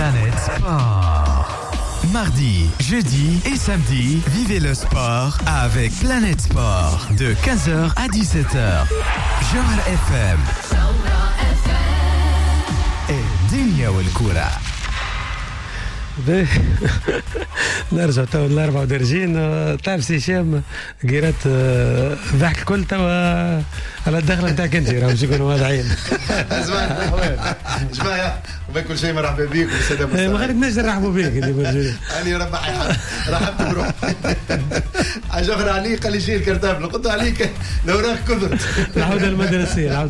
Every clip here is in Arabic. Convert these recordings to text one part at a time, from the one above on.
Planète Sport. Mardi, jeudi et samedi, vivez le sport avec Planète Sport de 15h à 17h. Jawhara FM. الدنيا والكرة. نرجع تو الأربعة ودرجين. تعرف سي هشام قرات ضحك الكل توا على الدخله نتاعك انت راهم يكونوا واضحين. جماعه وبكل شيء مرحبا بك والساده المستمعين. ما غير نجي نرحبوا بك اللي موجودين. انا ربح رحبت بروحي. اجبر علي قال لي شيل الكرتاب قلت عليك الاوراق كثرت. العوده المدرسيه.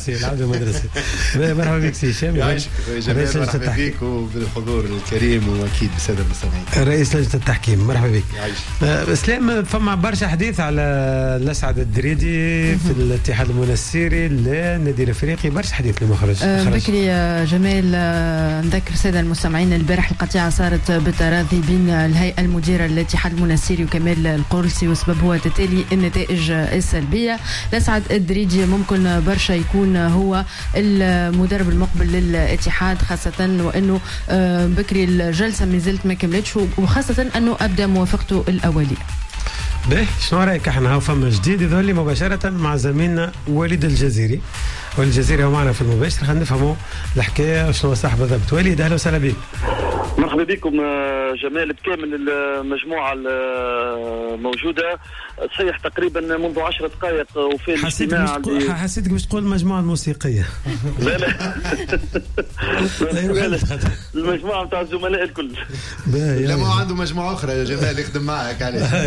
مرحبا بك سي هشام. يعيشك جميل. مرحبا بك وبالحضور الكريم واكيد بالساده المستمعين. رئيس لجنه التحكيم مرحبا بك. اسلام فما برشا حديث على الاسعد الدريدي في الاتحاد المنستيري للنادي الافريقي. برشا حديث اللي مخرج بكري جمال. نذكر الساده المستمعين البارح القطيعه صارت بالتراضي بين الهيئه المديره للاتحاد المنستيري وكمال القرلسي وسبب هو تتالي النتائج السلبيه. الاسعد الدريدي ممكن برشا يكون هو المدرب المقبل للاتحاد، خاصه وانه بكري الجلسه ما زالت ما كملتش وخاصه انه ابدا موافقته الاوليه. باهي شنو رايك؟ احنا فما جديد يظهر لي مباشره مع زميلنا وليد الجزيري. وليد الجزيري هو معنا في المباشر. خلينا نفهموا الحكايه شنو صح بالضبط. وليد اهلا وسهلا بك. مرحبا بكم جمال بكامل المجموعه الموجوده. صحيح تقريبا منذ 10 دقائق وفي الاجتماع حسيتك باش تقول المجموعه الموسيقيه. لا المجموعه نتاع الزملاء الكل. لا ما عنده مجموعه اخرى يا جمال يخدم معك عليه.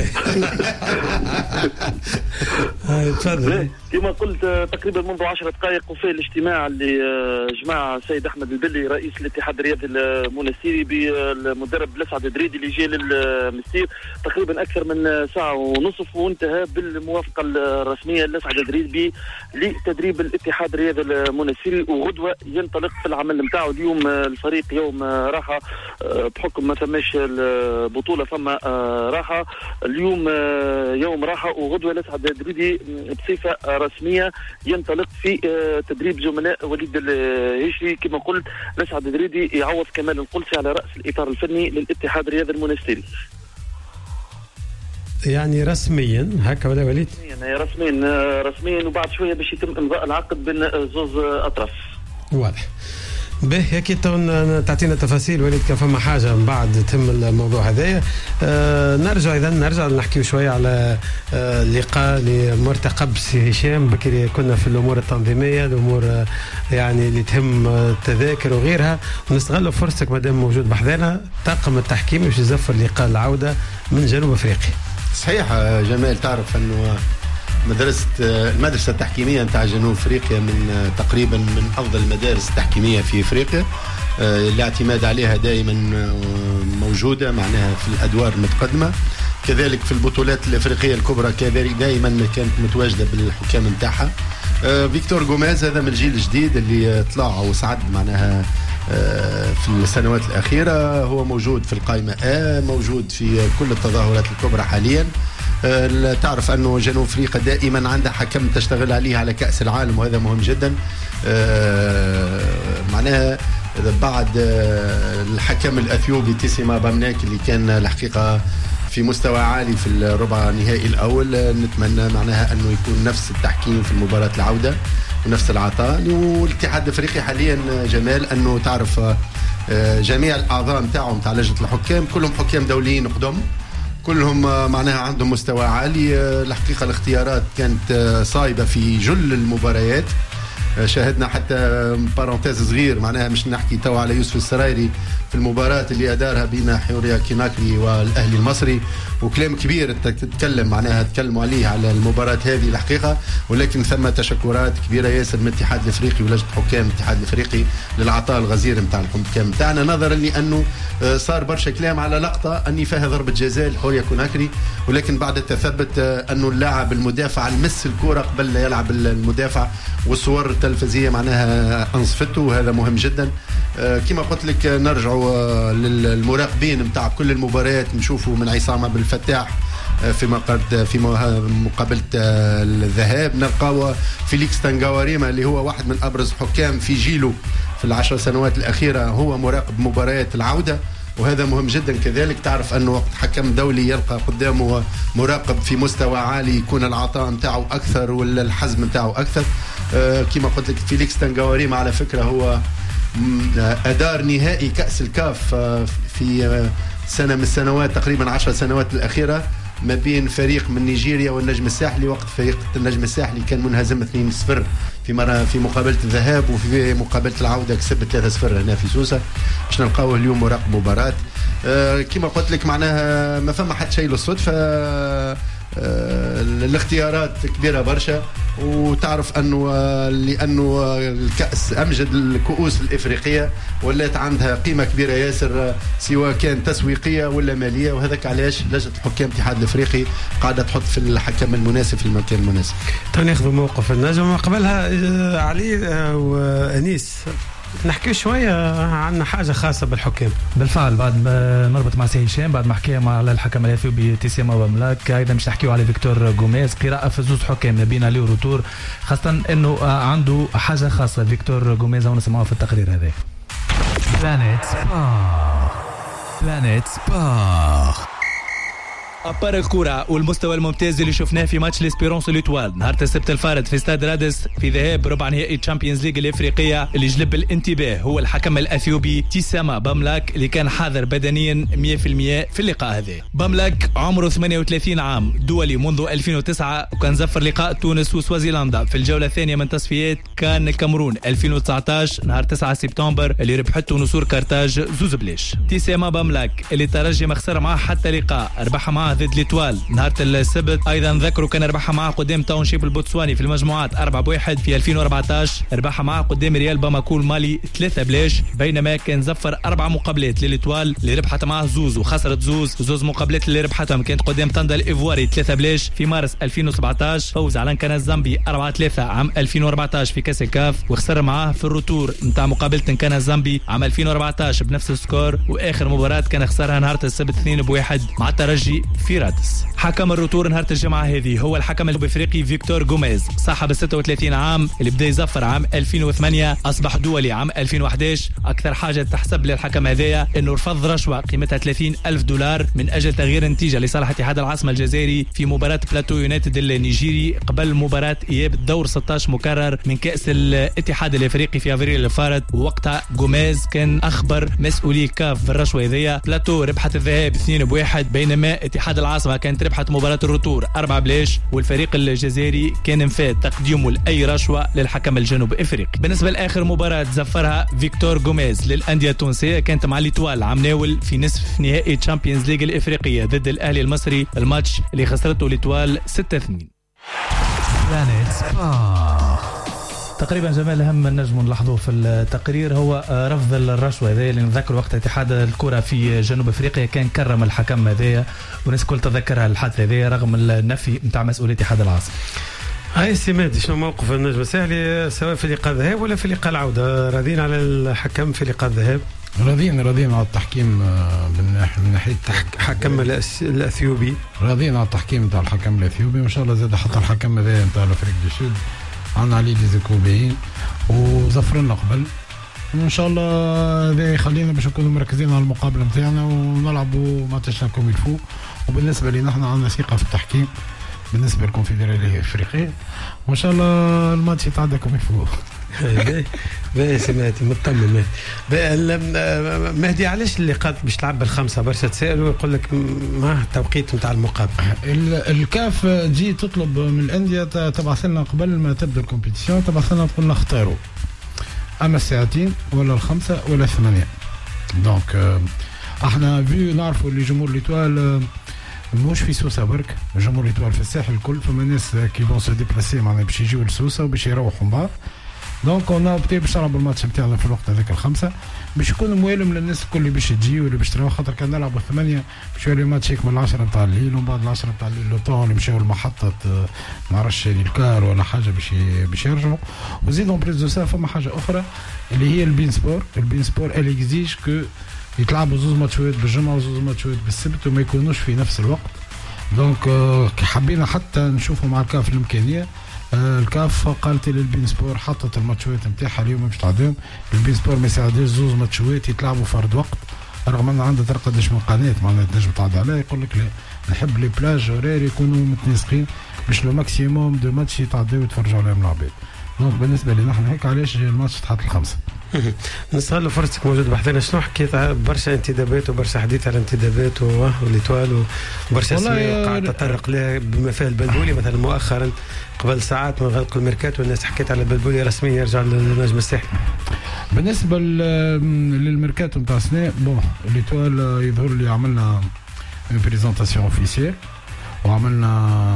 تفضل. كما قلت تقريبا منذ 10 دقائق وفي الاجتماع اللي جمع السيد احمد البلي رئيس الاتحاد الرياضي المنستيري بالمدرب الاسعد الدريدي اللي جاء للمستير تقريبا اكثر من ساعه ونصف، وانتهى بالموافقه الرسميه للاسعد الدريدي لتدريب الاتحاد الرياضي المنستيري. وغدوه ينطلق في العمل نتاعو. اليوم الفريق يوم راحه بحكم ما ثماش البطوله، فما راحه اليوم يوم راحه، وغدوه الاسعد الدريدي بصفه رسميه ينطلق في تدريب زملاء وليد الهشري. كما قلت الاسعد الدريدي يعوض كمال القلسي على راس الاطار الفني للاتحاد الرياضي المنستيري. يعني رسميا هكا ولا وليد؟ رسميا وبعد شويه باش يتم امضاء العقد بين زوز اطراف. واضح. به اكيد تعطينا تفاصيل وليد كان فما حاجه من بعد تم الموضوع هذايا. نرجع نحكي شويه على اللقاء لمرتقب سي هشام. بكري كنا في الامور التنظيميه، الامور يعني اللي تهم التذاكر وغيرها، ونستغل فرصتك ما دام موجود بحذانا طاقم التحكيم باش يزفر لقاء العوده من جنوب افريقيا. صحيح جمال، تعرف انه المدرسة التحكيمية نتاع جنوب افريقيا من تقريبا من افضل المدارس التحكيمية في افريقيا. الاعتماد عليها دائما موجودة معناها في الادوار المتقدمة، كذلك في البطولات الافريقية الكبرى كذلك دائما كانت متواجدة بالحكام نتاعها. فيكتور غوميز هذا من الجيل الجديد اللي طلع وسعد معناها في السنوات الأخيرة، هو موجود في القائمة موجود في كل التظاهرات الكبرى حاليا. تعرف أنه جنوب أفريقيا دائما عندها حكم تشتغل عليه على كأس العالم، وهذا مهم جدا. معناها بعد الحكم الأثيوبي تيسيما بامناك اللي كان الحقيقة في مستوى عالي في الربع النهائي الأول، نتمنى معناها أنه يكون نفس التحكيم في المباراة العودة ونفس العطاء. والاتحاد الافريقي حاليا جمال انه تعرف جميع الاعضاء نتاعهم تاع لجنه الحكام كلهم حكام دوليين قدم، كلهم معناها عندهم مستوى عالي. الحقيقه الاختيارات كانت صايبه في جل المباريات. شاهدنا حتى بارونتيز صغير معناها مش نحكي تو على يوسف السرايري في المباراة اللي أدارها بين حوريا كيناكري والأهلي المصري، وكلام كبير تتكلم معناها تكلموا عليه على المباراة هذه الحقيقة، ولكن ثم تشكرات كبيرة ياسر من الاتحاد الافريقي ولجنة حكام الاتحاد الافريقي للعطاء الغزير نتاع الحكام نتاعنا، نظرا لأنه صار برشا كلام على لقطة أني فيها ضربة جزاء لحوريا كيناكري، ولكن بعد التثبت أنه اللاعب المدافع المس الكرة قبل لا يلعب المدافع، والصور التلفزية معناها أنصفته، وهذا مهم جدا. كما قلت لك نرجعوا للمراقبين نتاع كل المباريات، نشوفوا من عصام عبد الفتاح في مقابلة الذهاب، نلقاو فيليكس تانغاوريما اللي هو واحد من أبرز حكام في جيله في ال10 سنوات الأخيرة هو مراقب مباريات العودة، وهذا مهم جدا. كذلك تعرف أنه وقت حكم دولي يلقى قدامه مراقب في مستوى عالي يكون العطاء متاعه أكثر ولا الحزم متاعه أكثر. كما قلت لك فيليكس تنغواريم على فكرة هو أدار نهائي كأس الكاف في سنة من السنوات، تقريبا 10 سنوات الأخيرة، ما بين فريق من نيجيريا والنجم الساحلي، وقت فريق النجم الساحلي كان منهزم 2-0 في مقابلة الذهاب، وفي مقابلة العودة كسب 3-0 هنا في سوسة. باش نلقاوه اليوم مراقب مباراة. كما قلت لك معناها ما فما حد شيء للصدفة. الاختيارات كبيرة برشا، وتعرف أنه لأنه الكأس أمجد الكؤوس الإفريقية ولات عندها قيمة كبيرة ياسر، سواء كان تسويقية ولا مالية، وهذاك علاش لجنة الحكام الاتحاد الإفريقي قاعدة تحط في الحكم المناسب في المكان المناسب. تناخذوا موقف النجم قبلها علي وأنيس. نحكي شوية عن حاجة خاصة بالحكام. بالفعل بعد ما نربط مع سي هشام، بعد ما حكينا على الحكم الاثيوبي تيسيما باملاك، ايضا مش نحكيو على فيكتور غوميز، قراءة في زوج حكام ما بين علي وروتور، خاصة انه عنده حاجة خاصة فيكتور غوميز ونسمعه في التقرير هذا. بلانيت سبور. أبار الكرة والمستوى الممتاز اللي شفناه في ماتش ليسبيرونس ليتوال نهار السبت الفارد في استاد رادس في ذهاب ربع نهائي تشامبيونز ليج الإفريقية، اللي جلب الانتباه هو الحكم الأثيوبي تيساما باملاك اللي كان حاضر بدنيا 100% في اللقاء هذا. باملاك عمره 38 عام، دولي منذ 2009، وكان زفر لقاء تونس وسوازيلندا في الجولة الثانية من تصفيات كان الكاميرون 2019 نهار 9 سبتمبر اللي ربحته نسور كارتاج زوز بليش. تيساما باملاك اللي ترجي ما خسر معاه حتى لقاء، ربح معاه ضد ليتوال نهار السبت، ايضا ذكروا كان ربحها معاه قدام تاونشيب البوتسواني في المجموعات 4-1 في 2014، ربحها معاه قدام ريال باماكو المالي 3-0، بينما كان زفر 4 مقابلات لليتوال اللي ربحت معاه زوز وخسرت زوز مقابلات اللي ربحتهم كانت قدام طندا الايفواري 3-0 في مارس 2017، فوز على كان الزامبي 4-3 عام 2014 في كاس الكاف، وخسر معاه في الروتور نتاع مقابله كان الزامبي عام 2014 بنفس السكور، واخر مباراه كان خسرها نهار السبت 2-1 مع الترجي في رادس. حكم الروتور نهار الجمعة هذه هو الحكم الافريقي فيكتور غوميز، صاحب 36 عام اللي بدا يزفر عام 2008، اصبح دولي عام 2011. اكثر حاجه تحسب للحكم هذايا انه رفض رشوه قيمتها $30,000 من اجل تغيير النتيجه لصالح اتحاد العاصمه الجزائري في مباراه بلاتو يونايتد النيجيري قبل مباراه اياب الدور 16 مكرر من كاس الاتحاد الافريقي في افريل الفارط. ووقتها غوميز كان اخبر مسؤولي كاف بالرشوه هذيا. بلاتو ربحت الذهاب 2-1، بينما اتحاد العاصمه كانت ربحت مباراه الروتور 4-0، والفريق الجزائري كان انفاد تقديمه لاي رشوه للحكم الجنوب افريقي. بالنسبه لاخر مباراه زفرها فيكتور غوميز للانديه التونسيه كانت مع ليتوال عم ناول في نصف نهائي تشامبيونز ليج الافريقيه ضد الاهلي المصري، الماتش اللي خسرته ليتوال 6-2. بلانيت سبور. تقريبا جمال اهم النجم نلاحظوه في التقرير هو رفض الرشوه هذه اللي نذكر وقت اتحاد الكره في جنوب افريقيا كان كرم الحكم هذايا، والناس الكل تذكرها الحادثه هذه رغم النفي نتاع مسؤوليه اتحاد العاصمه. هاي السماد شنو موقف النجم الساحلي سواء في لقاء الذهاب ولا في لقاء العوده؟ راضين على الحكم في لقاء الذهاب؟ راضين على التحكيم من ناحيه حكم الاثيوبي، راضين على التحكيم نتاع الحكم الاثيوبي، وان شاء الله زاد حتى الحكم هذا نتاع الافريق دي سود عنا عليه ديزيكوبيين وظفرنا قبل، وان شاء الله هذا يخلينا باش نكونوا مركزين على المقابله نتاعنا ونلعبوا ماتشنا كوم يلفو. وبالنسبه لنا احنا عندنا ثقه في التحكيم بالنسبه للكونفدراليه الافريقيه، وان شاء الله الماتش يتعدى كوم يلفو. باهي سمعتي مطمن. مهدي علاش اللقاء باش تلعب بالخمسه؟ برشا تسائل ويقول لك ما التوقيت نتاع المقابله. الكاف تجي تطلب من الانديه تبعث لنا قبل ما تبدا الكومبيتيسيون، تبعث لنا تقول لنا اختاروا اما الساعتين ولا الخمسه ولا 8. دونك احنا فيو نعرفوا اللي جمهور ليتوال مش في سوسه برك، جمهور ليتوال في الساحل الكل، فما ناس كي بون سو ديبلاسي معناها باش يجيو لسوسه وباش يروحوا من بعض. دونك انا اوبتي باش نلعب الماتش نتاعنا في الوقت هذاك الخمسه باش يكون موالم للناس الكل اللي باش تجي واللي باش تروح، خاطر كان نلعبوا 8 باش يولي الماتش يكمل 10 نتاع الليل، ومن بعد 10 نتاع الليل لو طون يمشيو المحطه ما عرفش الكار ولا حاجه باش يرجعوا. وزيد اون بريز دو سا فما حاجه اخرى اللي هي البين سبور. البين سبور اللي اكزيج كو يتلعبوا زوز ماتشات بالجمعه وزوز ماتشات بالسبت وما يكونوش في نفس الوقت. دونك حبينا حتى نشوفوا مع الكاف الامكانيه الكاف قالت للبين سبور حطت الماتشات نتاعها اليوم باش تعديهم. البين سبور ما يساعدش زوز ماتشات يتلعبوا فرد وقت رغم ان عندها ترقدش من قناه معناتها تنجم تعدي عليها. يقول لك لا نحب لي بلاج هورير يكونوا متناسقين باش لو ماكسيموم دو ماتش يتعداو ويتفرجوا عليهم العباد. دونك بالنسبه لي نحن هيك علاش الماتش تحط الخمسه. نستغل فرصتك موجود بحثنا. شنو حكيت برشا انتدابات وبرشا حديث على انتدابات والإيطوال وبرشا اسماء قاعد تطرق لها بما فيها البلبولي مثلا مؤخرا قبل ساعات من غلق الميركاتو والناس حكيت على البلبولي رسميا يرجع للنجم الساحلي. بالنسبه للميركاتو نتاع السنه بون الإيطوال يظهر لي عملنا اون بريزونطاسيون اوفيسيال وعملنا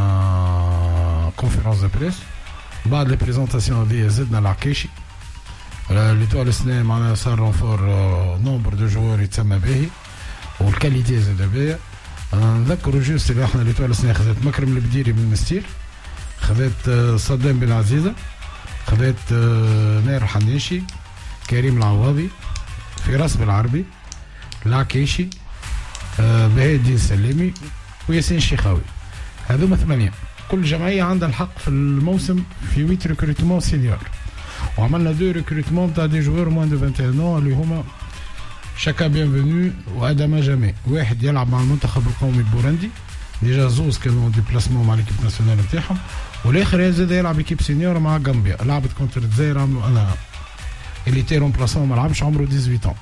كونفيرونس دو بريس. بعد لي بريزونطاسيون هذه زدنا العكاشي. ليتوال السنه معناها صار رونفور نومبر دو جوار يتسمى باهي والكاليتي زاد باهيه. نذكروا جوست اللي احنا ليتوال السنه خذت مكرم البديري من المستير، خذت صدام بن عزيزه، خذت ناير الحناشي، كريم العواضي، فراس بالعربي، العكاشي، بهاء الدين سلامي وياسين الشيخاوي. هذوما 8. كل جمعيه عندها الحق في الموسم في 8 ريكروتمون سينيور. وعملنا 2 ريكروتمون تاع دي جوار موان دو 21 اللي هما شاكا بيانفونو وادما جامي. واحد يلعب مع المنتخب القومي البورندي ديجا زوز كانوا ديبلاسمون مع ليكيب ناسيونال نتاعهم، والاخر زاد يلعب ايكيب سينيور مع غامبيا. لعبت كونتر الجزائر عملوا انا اللي تي رومبلاسون ما لعبش عمره 18 ans.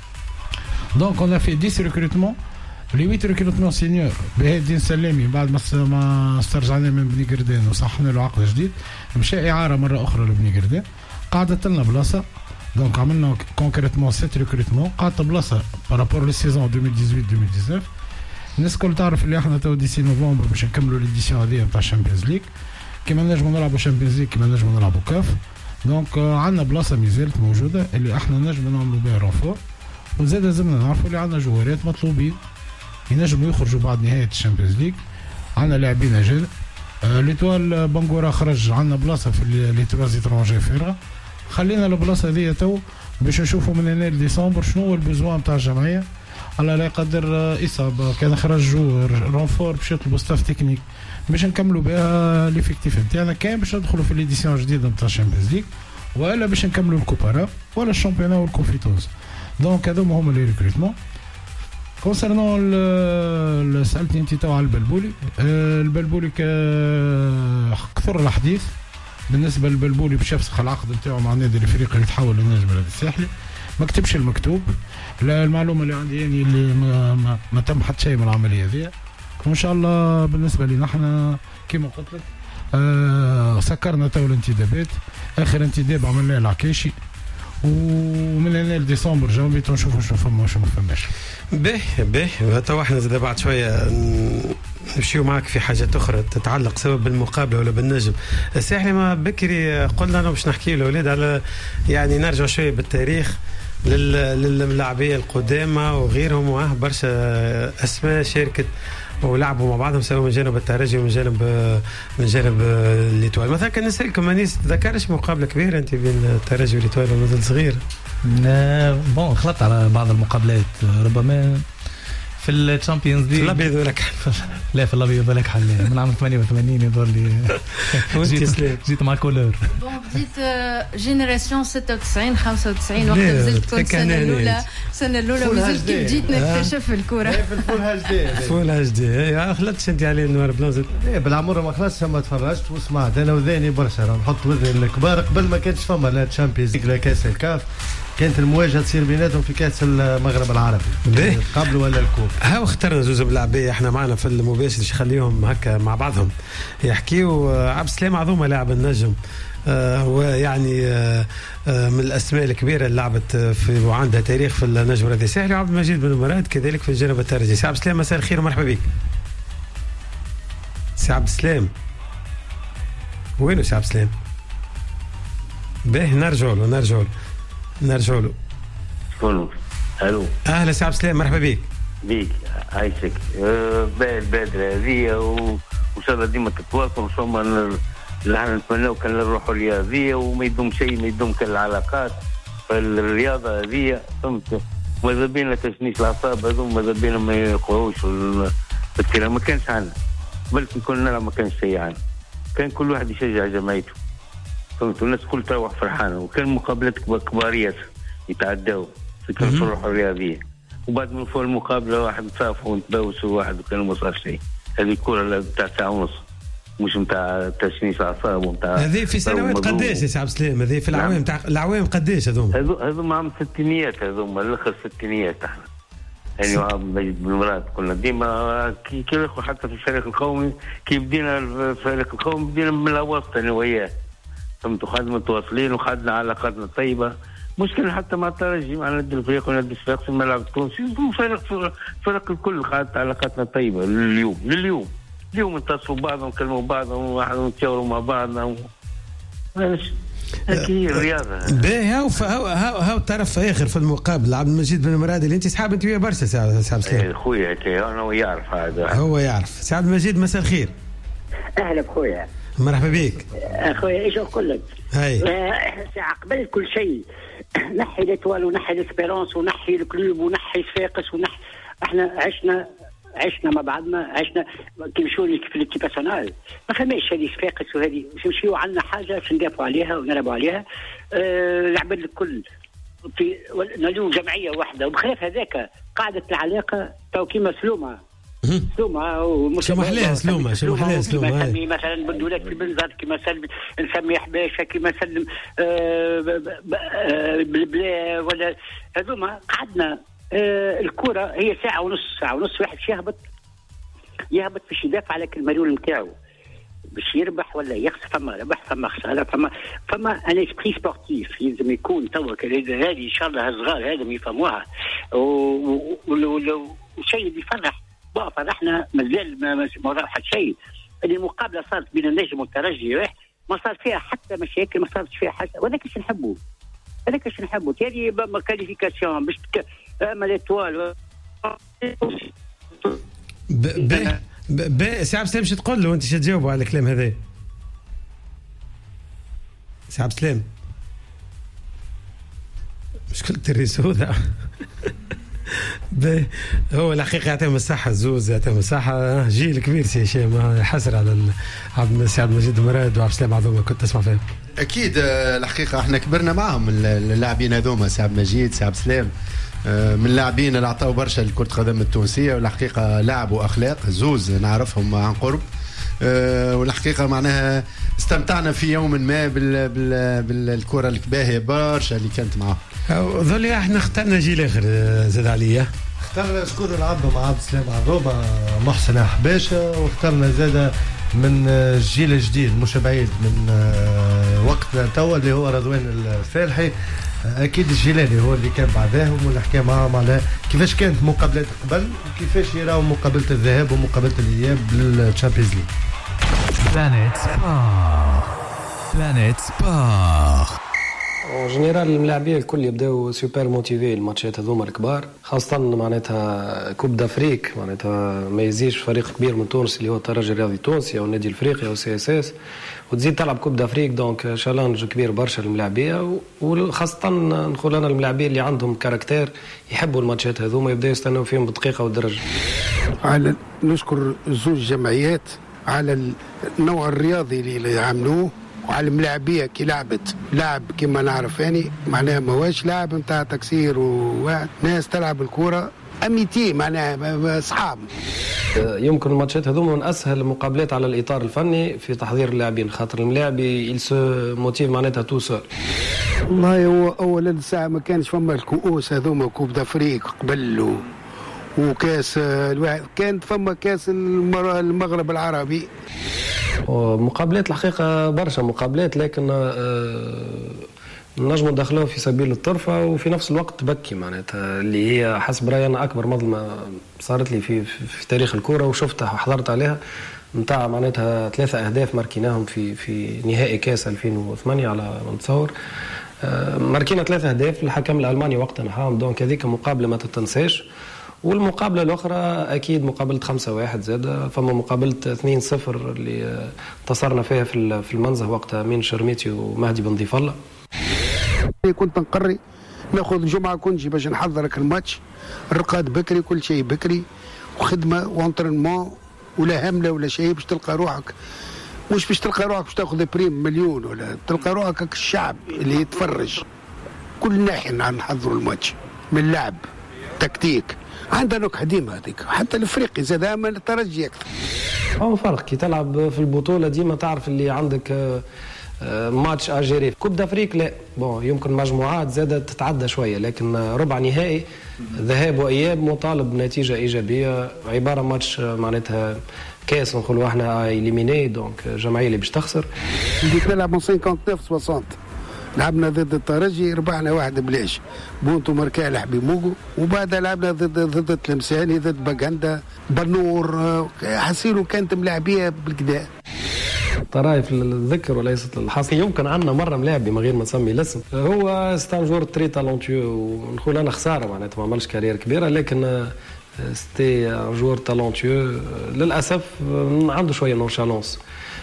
دونك اون في 10 ريكروتمون. لي 8 ريكروتمون سينيور بهاء الدين سلامي بعد ما استرجعنا من بني قردان وصحنا له عقد جديد مشى اعاره مره اخرى لبني قردان. قعدت لنا بلاصه. دونك عملنا كونكريتمون 7 ريكروتمون قعدت بلاصه بارابور لي سيزون 2018 2019. الناس الكل تعرف اللي احنا تو ديسي نوفمبر باش نكملوا ليديسيون هذه نتاع الشامبيونز ليغ كيما نجموا نلعبوا الشامبيونز ليغ كيما نجموا نلعبوا كاف. دونك عندنا بلاصه مازالت موجوده اللي احنا نجموا نعملوا بها رونفور. وزاد لازمنا نعرفوا اللي عندنا جوارات مطلوبين ينجموا يخرجوا بعد نهايه الشامبيونز ليغ. عندنا لاعبين اجانب. ليتوال بانغورا خرج، عندنا بلاصه في لي تروز ايترونجي فارغه. خلينا البلاصه هذه تو باش نشوفوا من هنا لديسمبر شنو هو البوزوان نتاع الجمعيه. الله لا يقدر اصابه كان خرجوا رونفور باش يطلبوا ستاف تكنيك باش نكملوا بها ليفيكتيف نتاعنا كان باش ندخلوا في ليديسيون جديده نتاع الشامبيونز ليغ ولا باش نكملوا الكوبارا ولا الشامبيونا والكونفيتوز. دونك هذوما هما لي ريكروتمون. كونسيرنون سالتني انت تو على البلبولي. البلبولي كثر الحديث بالنسبه للبلبولي باش يفسخ العقد نتاعو مع النادي الافريقي يتحول للنجم الساحلي. ما كتبش المكتوب. لا المعلومه اللي عندي يعني اللي ما تم حتى شيء من العمليه هذه. وان شاء الله بالنسبه لنا احنا كما قلت لك سكرنا تو الانتدابات. اخر انتداب عملناه العكاشي ومن هنا لديسمبر جاوبي نشوفوا شنو فما وشنو ما فماش. باهي تو احنا زاد بعد شويه نمشيو معك في حاجات اخرى تتعلق سواء بالمقابله ولا بالنجم الساحلي. ما بكري قلنا انا باش نحكي للاولاد على يعني نرجع شويه بالتاريخ لللاعبيه القدامى وغيرهم. واه برشا اسماء شاركت ولعبوا مع بعضهم سواء من جانب الترجي ومن جانب الإيطوال. مثلا كان نسالكم انيس تذكرش مقابله كبيره انت بين الترجي والإيطوال ومازال صغير؟ بون خلطت على بعض المقابلات ربما في الشامبيونز ليج. في الابيض ولك لا في الابيض ولك حل من عام 88 يظهر لي جيت مع كولور. بون بديت جينيراسيون 96 95 وقت نزلت كنت السنه الاولى وزدت كيف جيت نكتشف الكره في الفول اتش دي. خلطتش انت عليه النوار بلون؟ بالعمر ما خلصتش ما تفرجت وسمعت انا وذاني برشا نحط وذني الكبار. قبل ما كانش فما لا تشامبيونز ليغ لا كاس الكاف، كانت المواجهه تصير بيناتهم في كاس المغرب العربي قبل ولا الكوب. ها اخترنا زوز بلاعبيه احنا معنا في المباشر باش نخليهم هكا مع بعضهم يحكيوا. عبد السلام عظومه لاعب النجم ويعني من الاسماء الكبيره اللي لعبت في وعندها تاريخ في النجم الرياضي الساحلي. عبد المجيد بن مراد كذلك في الجانب الترجي. سي عبد السلام مساء الخير ومرحبا بك. سي عبد السلام وينو سي عبد السلام؟ باهي نرجعوا له. شكون؟ الو اهلا سي عبد السلام مرحبا بك. بيك عايشك. البادره هذه وان شاء الله ديما تتواصل وان شاء الله اللي احنا نتمناو كان نروحوا الرياضيه وما يدوم شيء ما يدوم كان العلاقات فالرياضه هذه فهمت. ماذا بينا تشنيش الاعصاب هذوم ماذا بينا ما يقووش التفكير ما كانش عندنا بل كنا نلعب ما كانش شيء عندنا كان كل واحد يشجع جماعته، فهمت؟ الناس كل تروح فرحانه، وكان مقابلات كباريات يتعداوا في الفروع الرياضيه، وبعد من فوق المقابله واحد تصافوا ونتباوسوا واحد وكان ما صار شيء. هذه الكره تاع ساعه ونص، مش نتاع تشنيس اعصاب ونتاع. هذه في سنوات قداش يا سي عبد السلام؟ هذه في العوام تاع العوام قداش هذوما عام الستينيات، هذوما الاخر الستينيات احنا يعني مجد بن مراد كنا ديما كي حتى في الفريق القومي كي بدينا الفريق القومي بدينا من الوسط انا وياه، فهمتوا؟ خدنا متواصلين وخدنا علاقاتنا طيبه، مشكلة حتى مع الترجي مع نادي الفريق ونادي الصفاقسي في الملعب التونسي فرق الكل خدت علاقاتنا طيبه لليوم نتصلوا بعضهم نكلموا بعضهم ونتشاوروا مع بعضنا هي الرياضه. باهي هاو طرف اخر في المقابل عبد المجيد بن مراد اللي انت صحاب انت وياه برشا سي عبد السلام. خويا انا ويعرف هذا، هو يعرف. سي عبد المجيد مساء الخير. اهلا بخويا. مرحبا بك اخويا. ايش نقول لك؟ ساعه قبل كل شيء نحي ليتوال ونحي الاسبيرونس ونحي الكلوب ونحي صفاقس احنا عشنا مع بعضنا، عشنا كي نمشيو في ليكيب ناسيونال ما فماش هذه صفاقس وهذه، نمشيو عندنا حاجه باش ندافعوا عليها ونلعبوا عليها. العباد الكل في اليوم جمعيه واحده، وبخلاف هذاك قاعده العلاقه تو كيما سلومه شو محلاه سلومه مثلا بندولات في بنزرت كيما نسمي حباشه كيما نسلم بالبلا ولا هذوما قعدنا. الكرة هي ساعة ونص واحد يهبط باش يدافع على المليون نتاعو باش يربح ولا يخسر. فما ربح فما خسارة فما ان اسبري سبورتيف لازم يكون توا هذه ان شاء الله الصغار هذا يفهموها. والشيء اللي فرحنا مازال ما راح شيء. المقابلة صارت بين النجم والترجي ما صار فيها حتى مشاكل، ما صارت فيها حتى، وهذاك اش نحبوا تاني كاليفيكاسيون باش اما ليتوال. سي عبد السلام شو تقول له انت؟ شو تجاوبوا على الكلام هذا سي عبد السلام؟ مشكلة الريسو ذا هو الحقيقة يعطيهم الصحة الزوز، يعطيهم الصحة. جيل كبير سي هشام، حسر على سي عبد المجيد مراد وعبد السلام عظومة كنت تسمع فيهم. اكيد الحقيقه احنا كبرنا معهم اللاعبين هذوما، سي عبد المجيد سي عبد السلام من اللاعبين اللي عطاو برشا لكرة القدم التونسيه، والحقيقه لاعبوا اخلاق زوز نعرفهم عن قرب. والحقيقه معناها استمتعنا في يوم ما بالكره الكباهيه برشا اللي كانت معاهم. ظل احنا اخترنا جيل اخر زاد عليا، اخترنا شكون العبه مع عبد السلام عروبه محسن حباشه، واخترنا زاده من الجيل الجديد مش بعيد من وقتنا توا اللي هو رضوان الفالحي. اكيد الجيلاني هو اللي كان بعداهم، واللي حكى معاهم على كيفاش كانت مقابلات قبل وكيفاش يراو مقابله الذهاب ومقابله الاياب للتشامبيونز ليج. بلانيت سبور اون جينيرال الملاعبيه الكل يبداو سوبر موتيفي الماتشات هذوما الكبار، خاصه معناتها كوب دافريك، معناتها ما يزيش فريق كبير من تونس اللي هو الترجي الرياضي التونسي او النادي الافريقي او سي اس اس، وتزيد تلعب كوب دافريك. دونك شالنج كبير برشا للملاعبيه، وخاصه نقول انا الملاعبيه اللي عندهم كاركتير يحبوا الماتشات هذوما يبداو يستناو فيهم بالدقيقه والدرجه. على نشكر زوج جمعيات على النوع الرياضي اللي عملوه، وعلى الملاعبيه كي لعبت لاعب كما نعرف يعني معناها ماهوش لاعب نتاع تكسير وواحد ناس تلعب الكوره اميتي معناها اصحاب. يمكن الماتشات هذوما من اسهل المقابلات على الاطار الفني في تحضير اللاعبين، خاطر الملاعب يلسو موتيف معناتها تو سول. والله هو اولا ساعه ما كانش فما الكؤوس هذوما كوب دافريك قبل وكاس الواحد، كانت فما كاس المغرب العربي. مقابلات الحقيقه برشا مقابلات، لكن نجموا ندخلوها في سبيل الطرفه، وفي نفس الوقت تبكي معناتها اللي هي حسب رايي انا اكبر مظلمه صارت لي في تاريخ الكوره وشفتها وحضرت عليها، نتاع معناتها 3 أهداف ماركيناهم في نهائي كاس 2008 على ما نتصور. ماركينا 3 أهداف، الحكم الالماني وقتها نحاهم، دونك هذيك مقابله ما تتنساش. والمقابله الاخرى اكيد مقابله 5-1 زاد، فما مقابله 2-0 اللي انتصرنا فيها في المنزه وقتها من شرميتي ومهدي بن ضيف الله. كنت نقري ناخذ جمعه كنجي باش نحضرك الماتش، الرقاد بكري كل شيء بكري، وخدمه وانترينمون ولا همله ولا شيء باش تلقى روحك مش باش تلقى روحك باش تاخذ بريم مليون، ولا تلقى روحك الشعب اللي يتفرج كل ناحيه نحضروا الماتش من اللعب تكتيك. عندنا نكهه ديما هذيك، حتى الافريقي زاد من الترجي اكثر. هو فرق كي تلعب في البطوله ديما تعرف اللي عندك ماتش اجيري. كوب دافريك لا بون يمكن مجموعات زادت تتعدى شويه، لكن ربع نهائي ذهاب واياب مطالب بنتيجه ايجابيه، عباره ماتش معناتها كاس نقولوا احنا ايليميني، دونك جمعيه اللي باش تخسر. بديت نلعب من 59 60 لعبنا ضد الترجي ربحنا 1 بلاش، بونتو ماركال حبيموغو، وبعدها لعبنا ضد التلمساني، ضد باغندا بنور، حسيلو كانت ملاعبيه بالكدا. طرايف للذكر وليست للحصر. يمكن عندنا مره ملاعبي من غير ما نسمي الاسم، هو ستان جور تري تالونتيو، ونقول انا خساره معناتها ما عملش كارير كبيره، لكن ستي جور تالونتيو للاسف عنده شويه نونشالونس.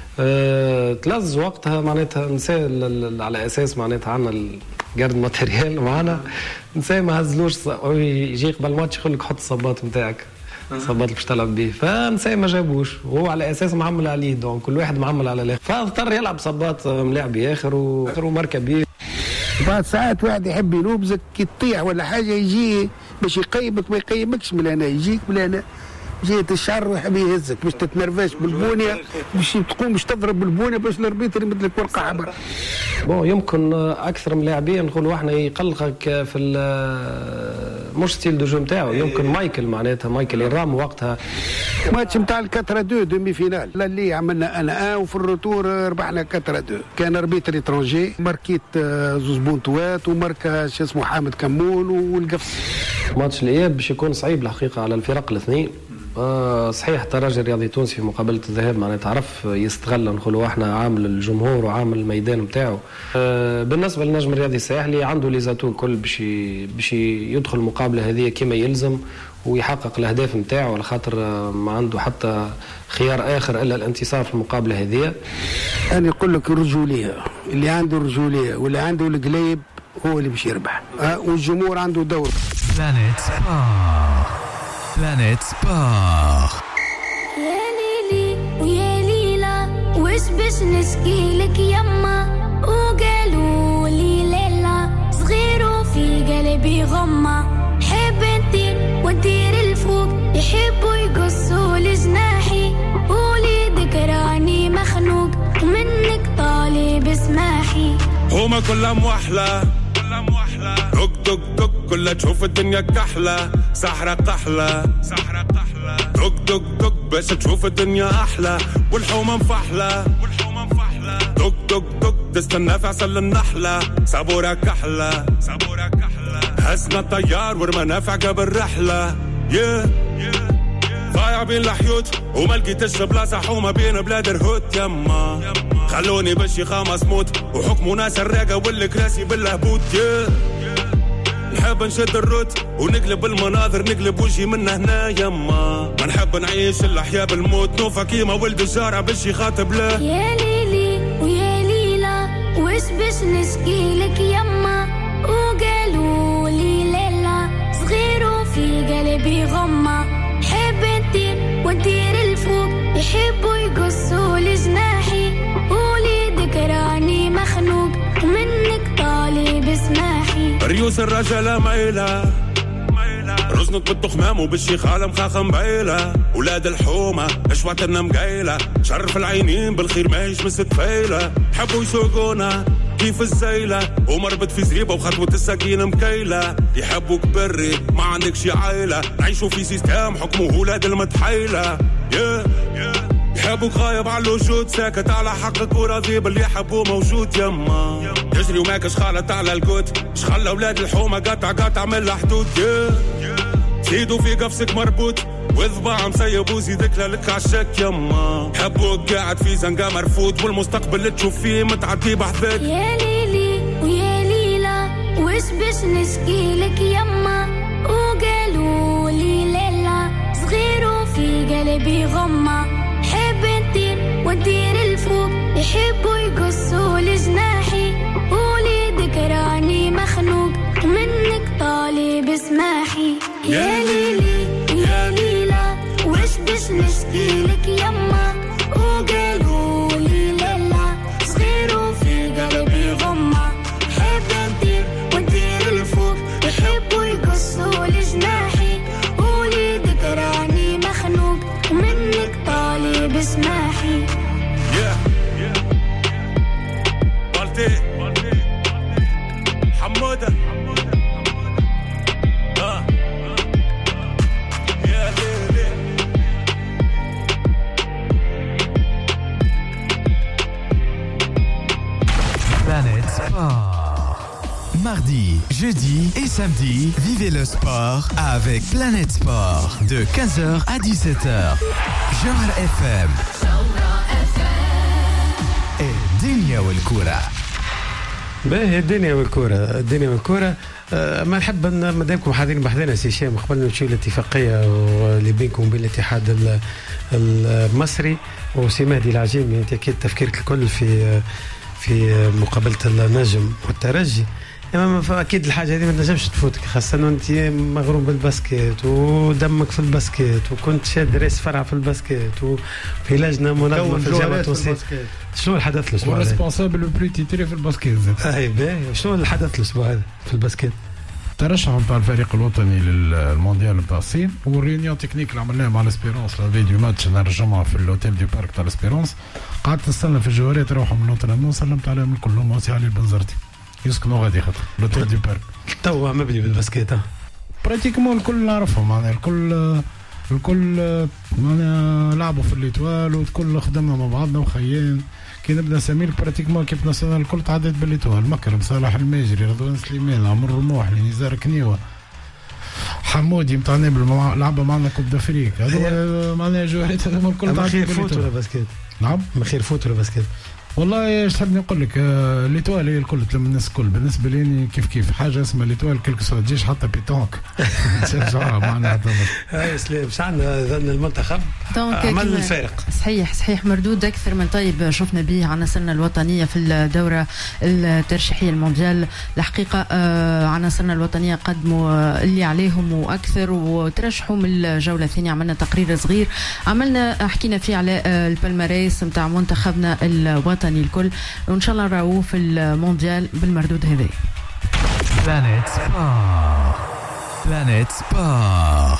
تلز وقتها معناتها نسى على اساس معناتها عندنا الجارد ماتيريال معنا، نسى ما هزلوش يجي قبل الماتش يقول لك حط الصباط نتاعك، الصباط اللي باش تلعب به، فنسى ما جابوش، وهو على اساس معمل عليه، دونك كل واحد معمل على الاخر، فاضطر يلعب صباط ملاعبي اخر ومركب بيه. بعد ساعات واحد يحب ينوبزك كي تطيح ولا حاجه يجي باش يقيمك، ما يقيمكش من هنا، يجيك من هنا جيت الشعر ويحب يهزك باش تتنرفاش بالبونيه، باش تقوم باش تضرب بالبونيه باش الاربيتر يمد لك ورقه حمراء. بون يمكن اكثر من لاعبين نقولوا احنا يقلقك في مش ستيل دو جو نتاعو، يمكن مايكل معناتها مايكل يرام وقتها ماتش نتاع الكاترا 2 دومي فينال اللي عملنا انا وفي الروتور ربحنا كاترا 2، كان اربيتر اترونجي، ماركيت زوز بونتوات وماركا شو اسمه حامد كمون والقفص. ماتش الاياب باش يكون صعيب الحقيقه على الفرق الاثنين. صحيح الترجي الرياضي التونسي في مقابله الذهاب معناتها عرف يستغل نقولوا احنا عامل الجمهور وعامل الميدان نتاعو. بالنسبه للنجم الرياضي الساحلي عنده لي زاتو الكل باش يدخل المقابله هذه كما يلزم ويحقق الاهداف نتاعو، على خاطر ما عنده حتى خيار اخر الا الانتصار في المقابله هذه. انا نقول لك الرجوليه، اللي عنده الرجوليه واللي عنده القليب هو اللي باش يربح، والجمهور عنده دور. بلانيت سبور، بلانيت سبور. يا ليلي ويا ليلى وش باش نشكي لك يما، وقالوا لي ليلى صغير وفي قلبي غمة، حب انتي ودير الفوق يحبوا يقصوا لجناحي، وليدك راني مخنوق ومنك طالب اسماحي. هما كلهم وحلة دق دق دق كلها تشوف الدنيا كحلة، سحرة قحلة دق دق دق باش تشوف الدنيا أحلى، والحومة مفحلة دق دق دق تستنى في عسل النحلة، صبورة كحلة هزنا الطيار ورمانا في عقب الرحلة. ضايع بين الحيوت وما لقيتش بلاصة حومة بين بلاد الهوت يما، خلوني باش يخامس موت وحكموا ناس الراقة والكراسي بالهبوط. نحب نشد الروت ونقلب المناظر، نقلب وجهي من هنا يما، ما نحب نعيش الأحياء بالموت، نوفا كيما ولد الجارة باش يخاطب له. يا ليلي ويا ليلى وش باش نشكي لك يما، وقالوا لي ليلى صغير وفي قلبي غمة، حب انتي ودير الفوق يحبوا يقصوا لجناحي، وليدك راني مخنوق ومنك طالب اسماحي. ريوس الرجالة مايلة رزنك بالتخمام وبالشيخالة مخاخم بايلة، ولاد الحومة اشواتنا مقايلة، شرف العينين بالخير ما يشمس تفايلة، حبوا يسوقونا كيف الزيلة ومربط في زريبة وخطوة السكينة مكيلة، يحبوك بري ما عندكش عائلة، نعيشوا في سيستم حكمه ولاد المتحيلة. يحبوك غايب على الوجود ساكت على حقك وراضي باللي يحبوه موجود يما، تجري وماكش خالط على القوت، شخلى ولاد الحومة قطع من الحدود. زيدوا في قفصك مربوط وذباع مسيب وزيدك لك عالشك يما، حبوك قاعد في زنقة مرفوض والمستقبل اللي تشوف فيه متعدي بحذاك. يا ليلي ويا ليلى وش باش نشكي لك يما، وقالوا لي ليلى صغير وفي قلبي غمة، حب انتي ودير الفوق يحبوا يقصوا لجناحي، وليدك راني مخنوق ومنك طالب اسماحي. يا ليلي ويا ليلى وش باش نشكي لك يما، وقالوا لي jeudi et samedi, vivez le sport avec Planète Sport de 15h à 17h. Johr FM et Dunia والكرة. باهي الدنيا والكرة ما نحب ما دامكم حاضرين بحذنا سي هشام قبل نمشيو الاتفاقيه اللي بينكم وبين الاتحاد المصري وسي مهدي العجيمي. انت اكيد تفكيرك الكل في مقابله النجم والترجي، اما اكيد الحاجه هذه ما تنجمش تفوتك، خاصه انه انت مغروم بالباسكيت ودمك في الباسكيت وكنت شاد رئيس فرع في الباسكيت وفي لجنه منظمه في الجامعه التونسيه. شنو الحدث الاسبوع هذا؟ الريسبونسابل بلو تيتري في الباسكيت. اي باهي، شنو الحدث الاسبوع هذا في الباسكيت؟ ترشح نتاع الفريق الوطني للمونديال نتاع الصين، والريونيون تكنيك اللي عملناها مع الاسبيرونس لافي دو ماتش نهار الجمعه في الاوتيل دو بارك تاع الاسبيرونس. قعدت نستنى في الجوارات يروحوا من لونترينمون، سلمت عليهم كلهم وصي علي البنزرتي يسكنوا غادي خاطر لوتيل دي بارك توا مبني بالباسكيت. براتيكمون الكل نعرفهم، معناها الكل معناها لعبوا في الليتوال والكل خدمنا مع بعضنا وخيان. كي نبدا سمير براتيكمون كيف ناسيونال الكل تعديت بالليتوال، مكرم، صالح الماجري، رضوان سليمان، عمر رموح، نزار كنيوه، حمودي نتاع نابل لعبه معنا كوب دافريك. هذو معناها جوهرات هذوما الكل تعديت بالليتوال. فوت ولا باسكيت؟ نعم مخير فوت ولا باسكيت؟ والله ايش تحبني نقول لك، ليتوال هي الكل تلم الناس الكل. بالنسبه لي كيف حاجه اسمها ليتوال كلك سوا تجيش حتى بيتونك تشجعها معنا. هاي سلام مش عندنا المنتخب عمل الفارق. صحيح مردود اكثر من طيب شفنا به عناصرنا الوطنيه في الدوره الترشيحيه المونديال. الحقيقه عناصرنا الوطنيه قدموا اللي عليهم واكثر وترشحوا من الجوله الثانيه. عملنا تقرير صغير حكينا فيه على البالماريس نتاع منتخبنا الوطني الكل، وان شاء الله نراوه في المونديال بالمردود هذا. بلانيت سبور.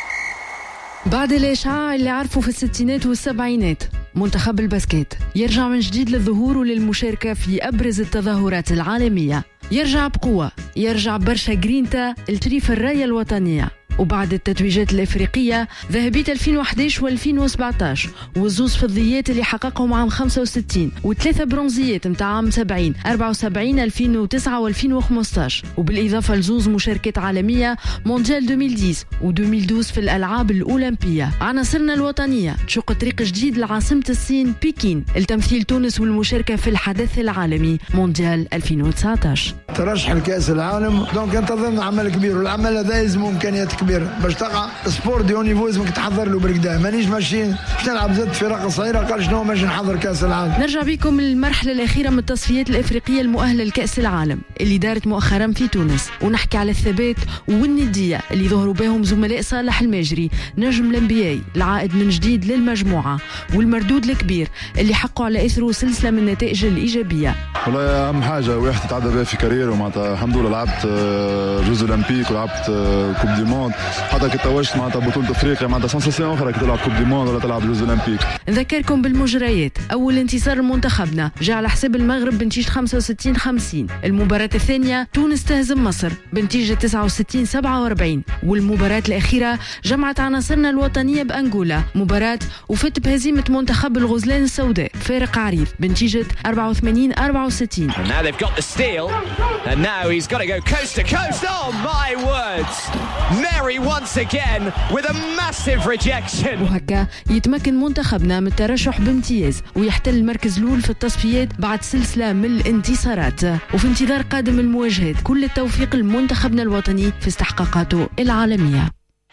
بعد الإشعاع اللي عرفوا في الستينات والسبعينات، منتخب الباسكيت يرجع من جديد للظهور وللمشاركة في أبرز التظاهرات العالمية. يرجع بقوة، يرجع برشا جرينتا التريف الراية الوطنية. وبعد التتويجات الإفريقية ذهبية 2011 و2017 والزوز فضيات اللي حققهم عام 65 وثلاثة برونزيات متاع عام 70 74 2009 و2015، وبالإضافة لزوز مشاركات عالمية مونديال 2010 و2012 في الألعاب الأولمبية. عناصرنا الوطنية تشق طريق جديد لعاصمة الصين بكين لتمثيل تونس والمشاركة في الحدث العالمي مونديال 2019. ترشح لكأس العالم دونك انتظرنا عمل كبير، والعمل هذا يلزم إمكانيات كبيره باش تقع سبور دي اونيفو. لازمك تحضر له بالكدا، مانيش ماشيين باش نلعب زاد فرق صغيره قال شنو ماشي نحضر كاس العالم. نرجع بكم للمرحله الاخيره من التصفيات الافريقيه المؤهله لكاس العالم اللي دارت مؤخرا في تونس، ونحكي على الثبات والنديه اللي ظهروا بهم زملاء صالح الماجري نجم الانبياء العائد من جديد للمجموعه، والمردود الكبير اللي حقوا على اثره سلسله من النتائج الايجابيه. والله اهم حاجه واحد يتعدى بها في كارير، ومعناتها الحمد لله لعبت جوز اولمبيك ولعبت كوب دي موند، حتى كي توجت معناتها بطولة افريقيا معناتها سنساسيون اخرى كي تلعب كوب دي موند ولا تلعب جوز اولمبيك. نذكركم بالمجريات. اول انتصار لمنتخبنا جاء على حساب المغرب بنتيجة 65-50. المباراة الثانية تونس تهزم مصر بنتيجة 69-47. والمباراة الأخيرة جمعت عناصرنا الوطنية بأنغولا، مباراة وفت بهزيمة منتخب الغزلان السوداء فارق عريض بنتيجة 84-64. And now they've got the steal and now he's got to go coast to coast. Oh my words. Mary once again with a massive rejection. وهكا يتمكن منتخبنا من الترشح بامتياز ويحتل المركز الأول في التصفيات بعد سلسلة من الانتصارات، وفي انتظار قادم المواجهات. كل التوفيق لمنتخبنا الوطني في استحقاقاته العالمية.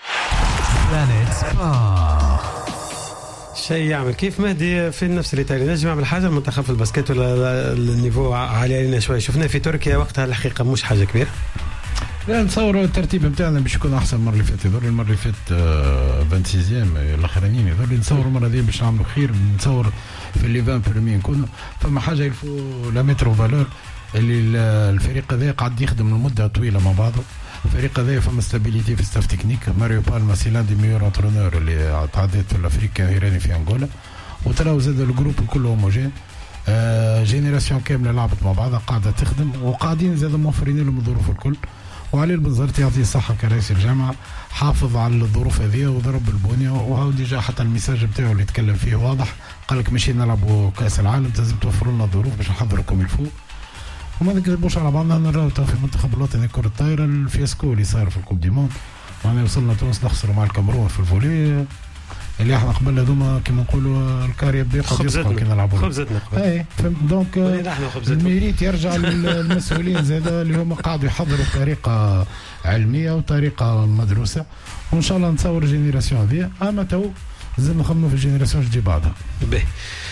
شيء يعمل كيف مهدي في نفس الإيطالي نجم يعمل حاجة المنتخب في الباسكت ولا النيفو عالي علينا شوي؟ شفناه في تركيا وقتها الحقيقة مش حاجة كبيرة. لا نتصور الترتيب نتاعنا باش يكون احسن المره اللي فاتت. يظل المره اللي فاتت 26 الاخرانيين، يظل نتصور المره دي باش نعملوا خير. نتصور في اللي 20 بريمي نكونوا فما حاجه يلفو لا مترو فالور اللي الفريق هذا قاعد يخدم لمده طويله مع بعضه. الفريق هذا فما ستابيليتي في ستاف تكنيك. ماريو بالما سي لان دي ميور انترونور اللي تعديت في الافريقيا هيراني في انغولا، وتراو زاد الجروب الكل هوموجين. جينيراسيون كامله لعبت مع بعضها قاعده تخدم، وقاعدين زاد موفرين لهم الظروف الكل. وعلي البنزرتي يعطيه الصحة كرئيس الجامعة، حافظ على الظروف هذه وضرب البنية، وهو ديجا حتى الميساج بتاعه اللي يتكلم فيه واضح. قال لك ماشي نلعبوا كأس العالم، لازم توفروا لنا الظروف باش نحضركم الفوق. وما نكذبوش على بعضنا، نراو في المنتخب الوطني كرة الطايرة الفياسكو اللي صار في الكوب دي موند، معناها وصلنا تونس نخسروا مع الكاميرون في الفولي اللي احنا قبل هذوما كما نقولوا الكاري بدا يبقى كي نلعبوا خبزتنا قبل. اي فهمت. دونك الميريت يرجع للمسؤولين زاد اللي هم قاعدوا يحضروا بطريقه علميه وطريقه مدروسه، وان شاء الله نتصور جينيراسيون هذه. اما تو لازم نخمموا في الجينيراسيون اللي تجي بعدها. باهي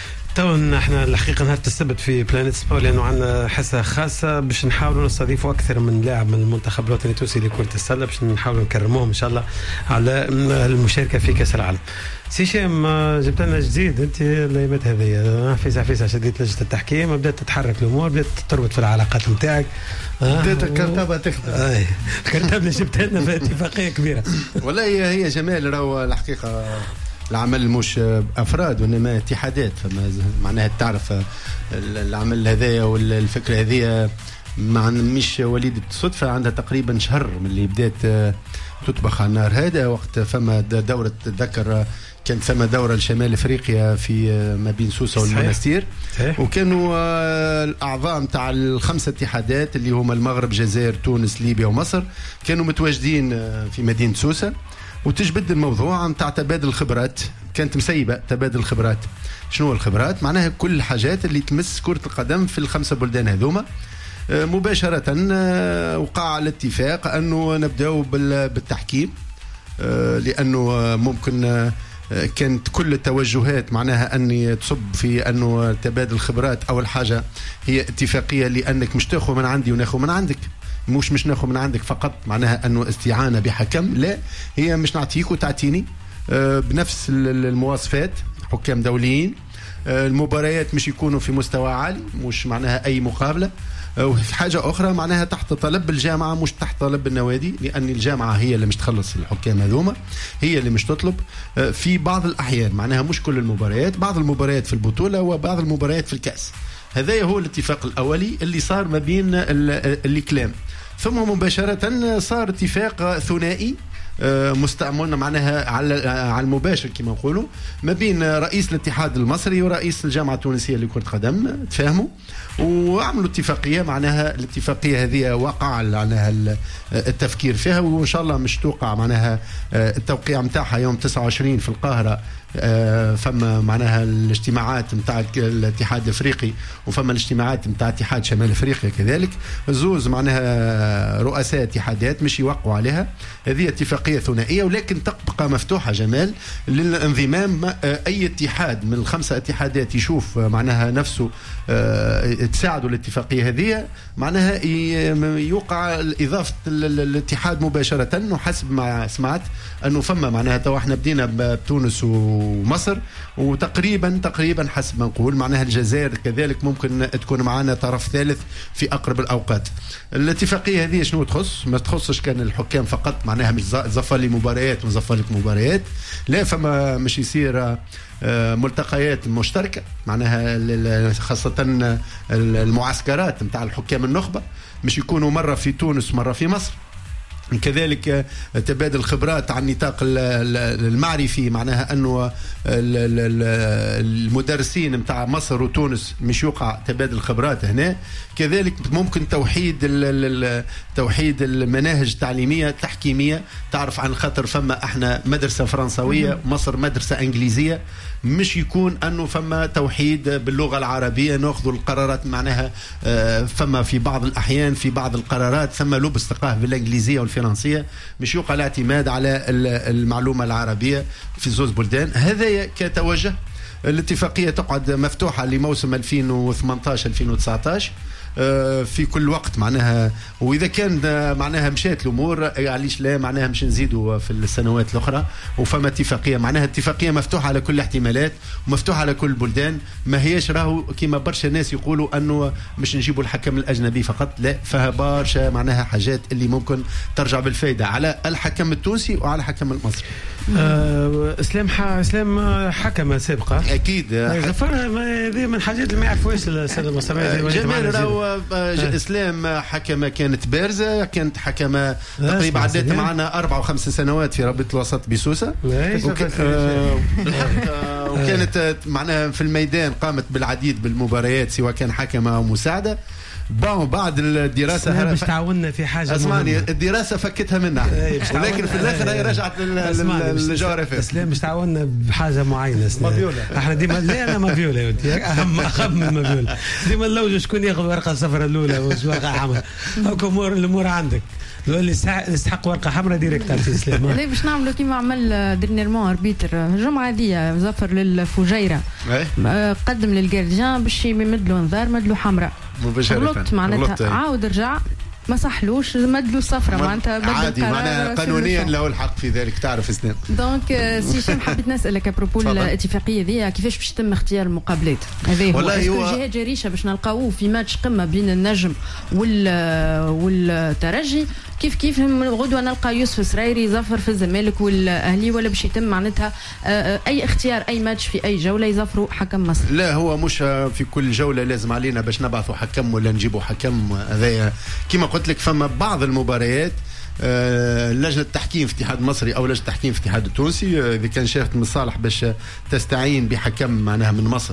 تو احنا الحقيقه نهار السبت في بلانيت سبور لانه عندنا حصه خاصه باش نحاولوا نستضيفوا اكثر من لاعب من المنتخب الوطني التونسي لكره السله باش نحاولوا نكرموهم ان شاء الله على المشاركه في كاس العالم. سي هشام جبت لنا جديد انت الايامات هذه فيسع شديت لجنه التحكيم، بدات تتحرك الامور، بدات تربط في العلاقات نتاعك، بدات الكرتبه تخدم. الكرتبه اللي جبتها لنا في اتفاقيه كبيره. والله هي جمال راهو الحقيقه العمل مش افراد وانما اتحادات، فما معناها تعرف العمل هذايا والفكره هذه مش وليده الصدفه، عندها تقريبا شهر من اللي بدات تطبخ على النار هذا. وقت فما دوره تذكر كانت ثم دورة لشمال افريقيا في ما بين سوسة والمنستير، وكانوا الاعضاء نتاع الخمسه اتحادات اللي هما المغرب جزائر تونس ليبيا ومصر كانوا متواجدين في مدينه سوسة، وتجبد الموضوع نتاع تبادل الخبرات. كانت مسيبه تبادل الخبرات. شنو الخبرات؟ معناها كل الحاجات اللي تمس كرة القدم في الخمسه بلدان هذوما. مباشره وقع الاتفاق انه نبداو بالتحكيم، لانه ممكن كانت كل التوجهات معناها اني تصب في انه تبادل الخبرات اول حاجه هي اتفاقيه، لانك مش تاخذ من عندي وناخذ من عندك، مش ناخذ من عندك فقط معناها انه استعانه بحكم، لا هي مش نعطيك وتعطيني بنفس المواصفات، حكام دوليين، المباريات مش يكونوا في مستوى عالي، مش معناها اي مقابله، وفي حاجه اخرى معناها تحت طلب الجامعه مش تحت طلب النوادي، لان الجامعه هي اللي مش تخلص الحكام هذوما، هي اللي مش تطلب في بعض الاحيان، معناها مش كل المباريات، بعض المباريات في البطوله وبعض المباريات في الكاس. هذا هو الاتفاق الاولي اللي صار ما بين الكلام. ثم مباشره صار اتفاق ثنائي مستعملنا معناها على المباشر كما نقولوا ما بين رئيس الاتحاد المصري ورئيس الجامعه التونسيه لكره القدم، تفاهموا وعملوا اتفاقيه، معناها الاتفاقيه هذه وقع عليها التفكير فيها، وان شاء الله مش توقع معناها التوقيع نتاعها يوم 29 في القاهره. فما معناها الاجتماعات نتاع الاتحاد الافريقي وفما الاجتماعات نتاع اتحاد شمال افريقيا كذلك، زوز معناها رؤساء اتحادات مش يوقعوا عليها. هذه اتفاقيه ثنائيه ولكن تبقى مفتوحه جمال للانضمام اي اتحاد من الخمسه اتحادات يشوف معناها نفسه تساعدوا الاتفاقيه هذه، معناها يوقع اضافه الاتحاد مباشره. وحسب ما سمعت انه فما معناها تو احنا بدينا بتونس ومصر، وتقريبا حسب ما نقول معناها الجزائر كذلك ممكن تكون معنا طرف ثالث في اقرب الاوقات. الاتفاقيه هذه شنو تخص؟ ما تخصش كان الحكام فقط، معناها مش زفر لي مباريات ونزفر لك مباريات، لا فما مش يصير ملتقيات مشتركه، معناها خاصه المعسكرات نتاع الحكام النخبه مش يكونوا مره في تونس مره في مصر. كذلك تبادل الخبرات على النطاق المعرفي، معناها انه المدرسين نتاع مصر وتونس مش يوقع تبادل الخبرات هنا. كذلك ممكن توحيد المناهج التعليميه التحكيميه، تعرف عن خاطر فما احنا مدرسه فرنسويه مصر مدرسه انجليزيه، مش يكون انه فما توحيد باللغه العربيه ناخذ القرارات، معناها فما في بعض الاحيان في بعض القرارات ثم لبس ثقافه بالانجليزيه والفرنسيه، مش يوقع الاعتماد على المعلومه العربيه في زوز بلدان. هذا كتوجه. الاتفاقيه تقعد مفتوحه لموسم 2018 2019 في كل وقت معناها، واذا كان معناها مشات الامور علاش لا معناها مش نزيدوا في السنوات الاخرى. وفما اتفاقيه معناها اتفاقيه مفتوحه على كل الاحتمالات ومفتوحه على كل البلدان، ما هياش راهو كما برشا ناس يقولوا انه مش نجيبوا الحكم الاجنبي فقط، لا فيها برشا معناها حاجات اللي ممكن ترجع بالفائده على الحكم التونسي وعلى الحكم المصري. اسلام حكم سابقه اكيد، هذه من الحاجات اللي ما يعرفوهاش الساده المستمعين. جمال راهو اسلام حكمه كانت بارزه، كانت حكمه تقريبا عدت معنا 4 و5 سنوات في رابطه الوسط بسوسه، وكانت معناها في الميدان قامت بالعديد بالمباريات سواء كان حكمه او مساعده. بعد الدراسه باش تعاوننا في حاجه اسمعني الدراسه فكتها منا ولكن في الاخر هي رجعت للجغرافيا. اسلام باش تعاوننا بحاجه معينه مافيولا. احنا ديما لا انا مافيولا يا ودي اهم من مافيولا. ديما نلوج شكون ياخذ ورقه صفراء الاولى ورقه حمراء. هاكم الامور عندك اللي يستحق ورقه حمراء ديريكت على الاسلام. لا باش نعملوا كيما عمل درنيرمون اربيتر الجمعه هذه ظفر للفجيره قدم للجارديان باش يمد له انذار مد له حمراء غلط معناتها عاود رجع ما صحلوش مدلو صفرة معناتها بدل عادي معناها قانونيا له الحق في ذلك تعرف اسلام. دونك سي هشام حبيت نسالك ابروبو الاتفاقيه ذي كيفاش باش يتم اختيار المقابلات هذا هو جهه جريشه باش نلقاوه في ماتش قمه بين النجم والترجي كيف غدوه نلقى يوسف سرايري ظفر في الزمالك والاهلي ولا باش يتم معناتها اي اختيار اي ماتش في اي جوله يظفروا حكم مصر؟ لا هو مش في كل جوله لازم علينا باش نبعثوا حكم ولا نجيبوا حكم. هذايا كما قلت لك فما بعض المباريات لجنه التحكيم في الاتحاد المصري او لجنه التحكيم في الاتحاد التونسي اذا كان شافت من الصالح باش تستعين بحكم معناها من مصر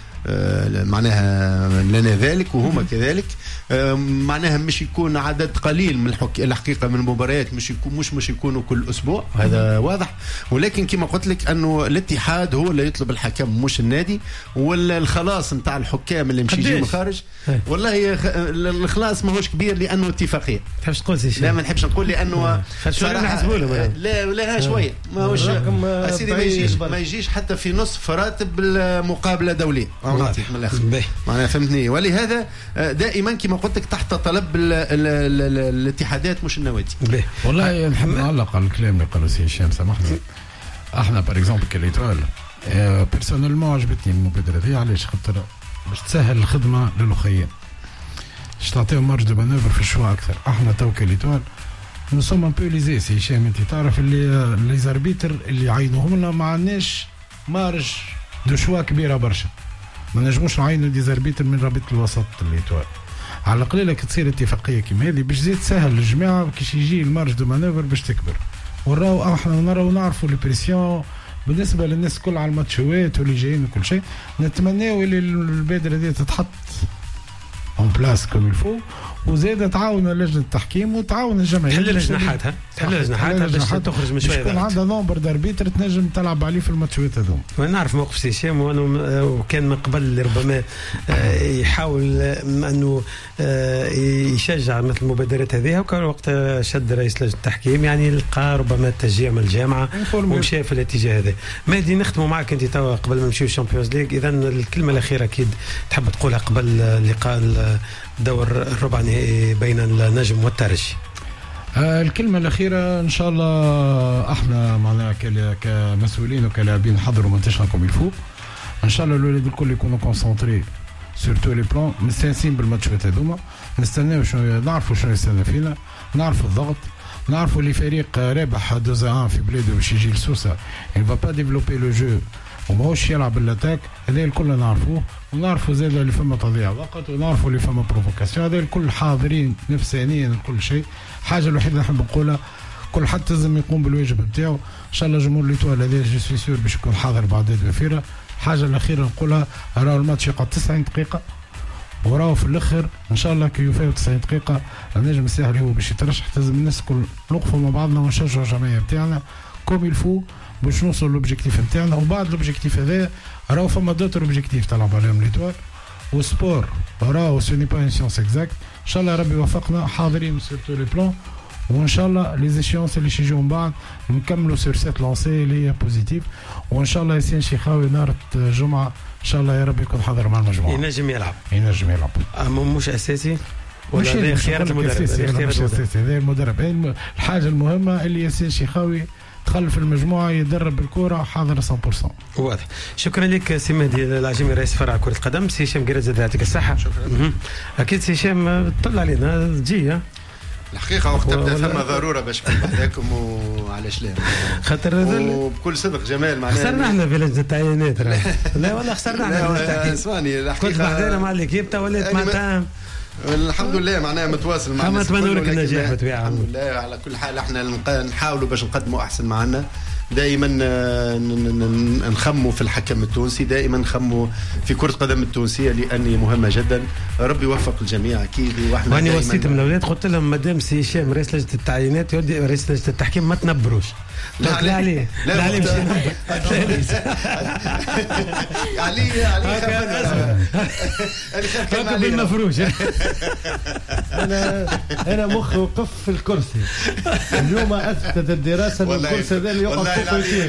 معناها لنا ذلك وهما كذلك معناها مش يكون عدد قليل من الحقيقه من المباريات مش يكونوا كل اسبوع هذا واضح. ولكن كما قلت لك انه الاتحاد هو اللي يطلب الحكم مش النادي ولا الخلاص نتاع الحكام اللي مش يجي من خارج. والله الخلاص ماهوش كبير لانه اتفاقيه. تحبش تقول سي لا ما نحبش نقول لانه صراحه لا شويه ماهوش سيدي ما يجيش حتى في نصف راتب المقابله دوليه نعطيك من الاخر معناها فهمتني. ولهذا دائما كما قلت لك تحت طلب الاتحادات مش النوادي. والله نحب نعلق على الكلام اللي قاله سي هشام سامحني. احنا باغ اكزومبل كاليتوال بيرسونيلمون عجبتني المبادره هذه علاش خاطر باش تسهل الخدمه للأخيين باش تعطيهم مارج دو مانوفر في الشوا اكثر. احنا تو كاليتوال نو سوم ان بو ليزي سي هشام انت تعرف اللي لي زاربيتر اللي عينوهم لنا ما عندناش مارج دو شوا كبيره برشا ما نجموش نعينوا دي زاربيتر من رابطه الوسط الإيطوال. على القليله كي تصير اتفاقيه كيما هذه باش تزيد تسهل للجماعه كيش يجي المارج دو مانوفر باش تكبر. وراو احنا نراو نعرفوا البريسيون بالنسبه للناس الكل على الماتشوات واللي جايين وكل شيء. نتمناو اللي البادره دي تتحط اون بلاس كوم الفو وزاد تعاون لجنه التحكيم وتعاون الجمعيه تحل جناحاتها باش تخرج من شويه يكون عندها نومبر داربيتر تنجم تلعب عليه في الماتشات هذوم. وانا نعرف موقف سي هشام وكان من قبل ربما يحاول انه يشجع مثل المبادرات هذه وكان وقت شد رئيس لجنه التحكيم يعني لقى ربما التشجيع من الجامعه ومشى في الاتجاه هذا. مهدي نختموا معك انت توا قبل ما نمشيو الشامبيونز ليج. اذا الكلمه الاخيره اكيد تحب تقولها قبل لقاء دور الربع نهائي بين النجم والترجي؟ الكلمة الأخيرة إن شاء الله احنا معنا كمسؤولين وكلاعبين نحضروا منتجنا كوم الفو. إن شاء الله الولاد الكل يكونوا كونسونتري سور تو لي بلان مستانسين بالماتشات هذوما نستناو شنو نعرفوا شنو يستنى فينا نعرفوا الضغط نعرفوا اللي فريق رابح 2-1 في بلاده باش يجي لسوسة il va pas développer le jeu وماهوش يلعب بالاتاك. هذا الكل نعرفوه ونعرفوا زاد اللي فما تضييع وقت ونعرفوا اللي فما بروفوكاسيون. هذا الكل حاضرين نفسانيا كل شيء. الحاجه الوحيده نحب نقولها كل حد لازم يقوم بالواجب نتاعو. ان شاء الله جمهور ليتوال هذا جو سوي سور باش يكون حاضر بعدد وفيره. الحاجه الاخيره نقولها راهو الماتش يقعد 90 دقيقه وراهو في الاخر ان شاء الله كي يوفيو 90 دقيقه النجم الساحلي هو باش يترشح. لازم الناس الكل نوقفوا مع بعضنا ونشجعوا الجمعيه نتاعنا كوم يلفو باش نوصلوا لوبجيكتيف نتاعنا. وبعد لوبجيكتيف هذا راهو فما دوتر اوبجيكتيف تلعب عليهم ليتوال وسبور راهو سو ني با ان سيونس اكزاكت. ان شاء الله ربي يوفقنا حاضرين سور تو لي بلان وان شاء الله لي زيشيونس اللي يجيو من بعد نكملوا سور سيت لونسي اللي هي بوزيتيف. وان شاء الله ياسين شيخاوي نهار الجمعه ان شاء الله يا رب يكون حاضر مع المجموعه. ينجم يلعب مش اساسي ولا هذا خيار المدرب؟ هذا المدرب. الحاجه المهمه اللي ياسين شيخاوي دخل في المجموعه يدرب الكره حاضر 100%. واضح. شكرا لك سي مهدي العجيمي رئيس فرع كره القدم. سي هشام قريت زاد يعطيك الصحه. شكرا. اكيد سي هشام طلع علينا تجي الحقيقه وقت تبدا ثم ضروره باش نكون بعداكم وعلاش لا خاطر وبكل صدق جمال معناها خسرنا احنا في لجنه التعيينات. لا والله خسرنا احنا. اسمعني الحقيقه كنت بعدنا مع الكيب تو وليت معناتها الحمد لله معناها متواصل مع الناس. نتمنى لك النجاح بالطبيعه. الحمد لله على كل حال احنا نحاولوا باش نقدموا احسن معنا دائما نخموا في الحكم التونسي، دائما نخموا في كرة قدم التونسية لأني مهمة جدا. ربي يوفق الجميع أكيد. وأنا وصيت من الأولاد قلت لهم مدام سي هشام رئيس لجنة التعيينات يودي رئيس لجنة التحكيم ما تنبروش. لا عليه لا عليه مش عليه بالمفروش. أنا مخي وقف في الكرسي اليوم أثبتت الدراسة أن الكرسي هذا اللي يقف فوق يطير.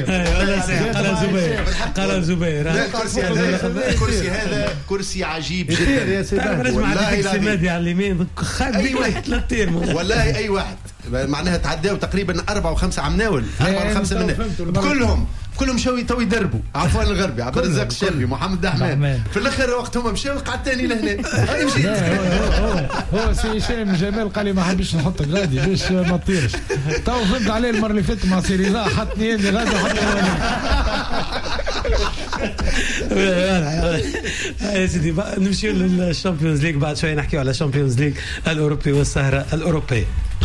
قال زبير الكرسي هذا كرسي عجيب جدا يا سيدي. والله السمادي على اليمين خلي واحد لا تطير والله أي واحد معناها تعداو تقريبا 4 و5 عمناول 4 و5 منهم كلهم شوي تو يدربوا عفوا الغربي عبد الرزاق الشربي محمد دحمان في الاخر وقت هم مشاو قعدت ثاني لهنا. هو سي هشام جمال قال لي ما حبيتش نحط غادي باش ما تطيرش. تو فهمت عليه المره اللي فاتت مع سيريزا حطني اني غادي يا سيدي نمشيو للشامبيونز ليج بعد شوي نحكيو على الشامبيونز ليج الاوروبي والسهره الاوروبيه.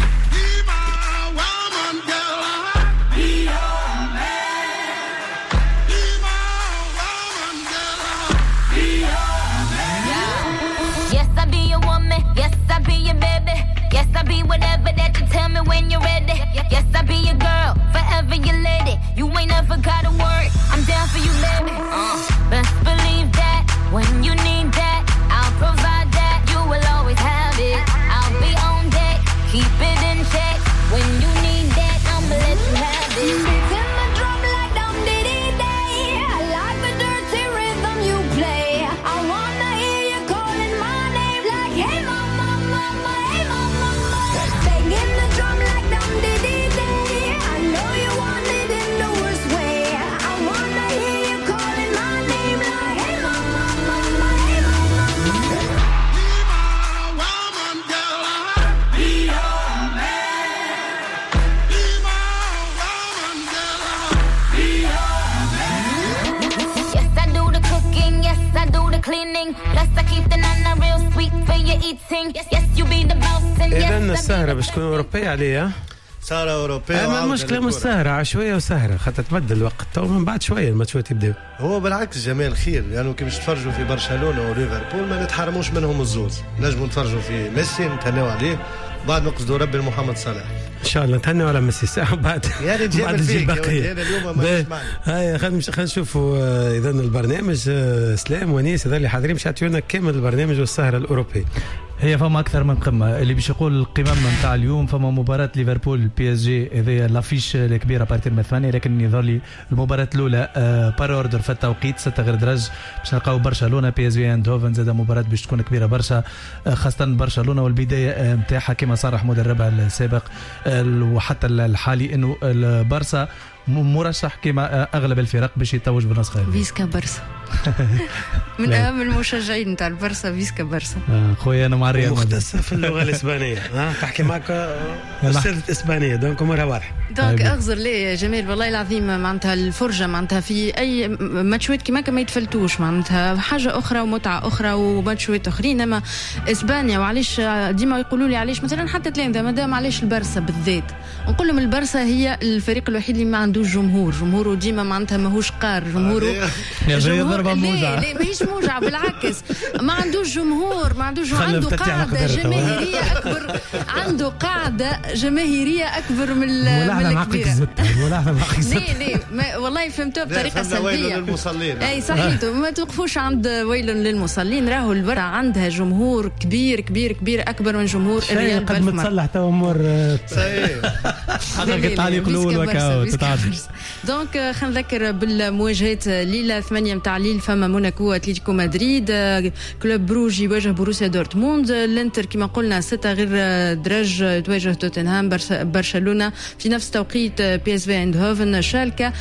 Whatever that you tell me when you're ready. Yes, I'll be your girl, forever your lady. You ain't never gotta worry, I'm down for you, baby. Best believe that when you need that, I'll provide that. You will always have it. I'll be on deck, keep it in check. When you need that, I'ma let you have it. Beats in the drum like dum diddy day. I like the dirty rhythm you play. I wanna hear you calling my name like hey mama, mama, hey mama. In the drum like dum diddy day. I know you want it in the worst way. I wanna hear you calling my name like hey mama, mama, hey mama. Be my woman, girl. Be your man. Be my woman, girl. Be your man. Yes, I do the cooking. Yes, I do the cleaning. Plus I keep the nana real sweet for your eating. Yes, you be the boss and yes. إذن السهرة باش تكون أوروبية عليها سهرة أوروبية. أما المشكلة مش سهرة عشوائية وسهرة خاطر تبدل الوقت تو من بعد شوية الماتشات يبداو. هو بالعكس جمال خير لأنه يعني كي باش تفرجوا في برشلونة وليفربول ما نتحرموش منهم الزوز. نجموا نتفرجوا في ميسي نتهنوا عليه بعد نقصدوا ربي محمد صلاح ان شاء الله نتهنوا على ميسي ساعه بعد يعني بعد نجيب بقيه. انا اليوم ما هاي خلينا نشوفوا اذا البرنامج سلام ونيس هذول اللي حاضرين مش يعطيونا كامل البرنامج والسهره الاوروبيه. هي فما اكثر من قمه اللي باش يقول القمم نتاع اليوم. فما مباراه ليفربول بي اس جي هذه لافيش الكبيره بارتير من 8 لكن يظهر لي المباراه الاولى بار اوردر في التوقيت 6 غير درج باش نلقاو برشلونه بي اس في اندهوفن. زاد مباراه باش تكون كبيره برشا خاصه برشلونه والبدايه نتاعها كما صرح مدربها السابق وحتى الحالي انه البارسا مرشح كما اغلب الفرق باش يتوج بالنسخه هذه. فيسكا برسا من اهم المشجعين نتاع البارسا فيسكا برسا. خويا انا مع الريال مختصه في اللغه الاسبانيه تحكي معك استاذه اسبانيه دونك امورها واضحه. دونك اغزر لي جميل والله العظيم معناتها الفرجه معناتها في اي ماتشات كيما ما يتفلتوش معناتها حاجه اخرى ومتعه اخرى وماتشات اخرين. اما اسبانيا وعلاش ديما يقولوا لي علاش مثلا حتى تلامذه مادام علاش البارسا بالذات نقول لهم البارسا هي الفريق الوحيد اللي ما عندوش جمهوره ديما معناتها ماهوش قار جمهوره ضربه موجعه. لا ماهيش موجعه بالعكس ما عندوش جمهور عنده قاعده جماهيريه اكبر عنده قاعده جماهيريه اكبر من الكبيره. لا والله فهمتوها بطريقه سلبيه. ويل للمصلين اي صحيتو ما توقفوش عند ويل للمصلين. راهو البرا عندها جمهور كبير كبير كبير اكبر من جمهور الريال. قد ما تصلح تو امور صحيح حضرتك التعليق الاول وكاو تتعدل. دونك خلينا نذكر بالمواجهات ليله 8 نتاع الليل فما موناكو اتلتيكو مدريد كلوب بروج يواجه بروسيا دورتموند. الانتر كما قلنا 6 غير درج تواجه توتنهام. برشلونه في نفس توقيت بي اس في اندهوفن. شالكا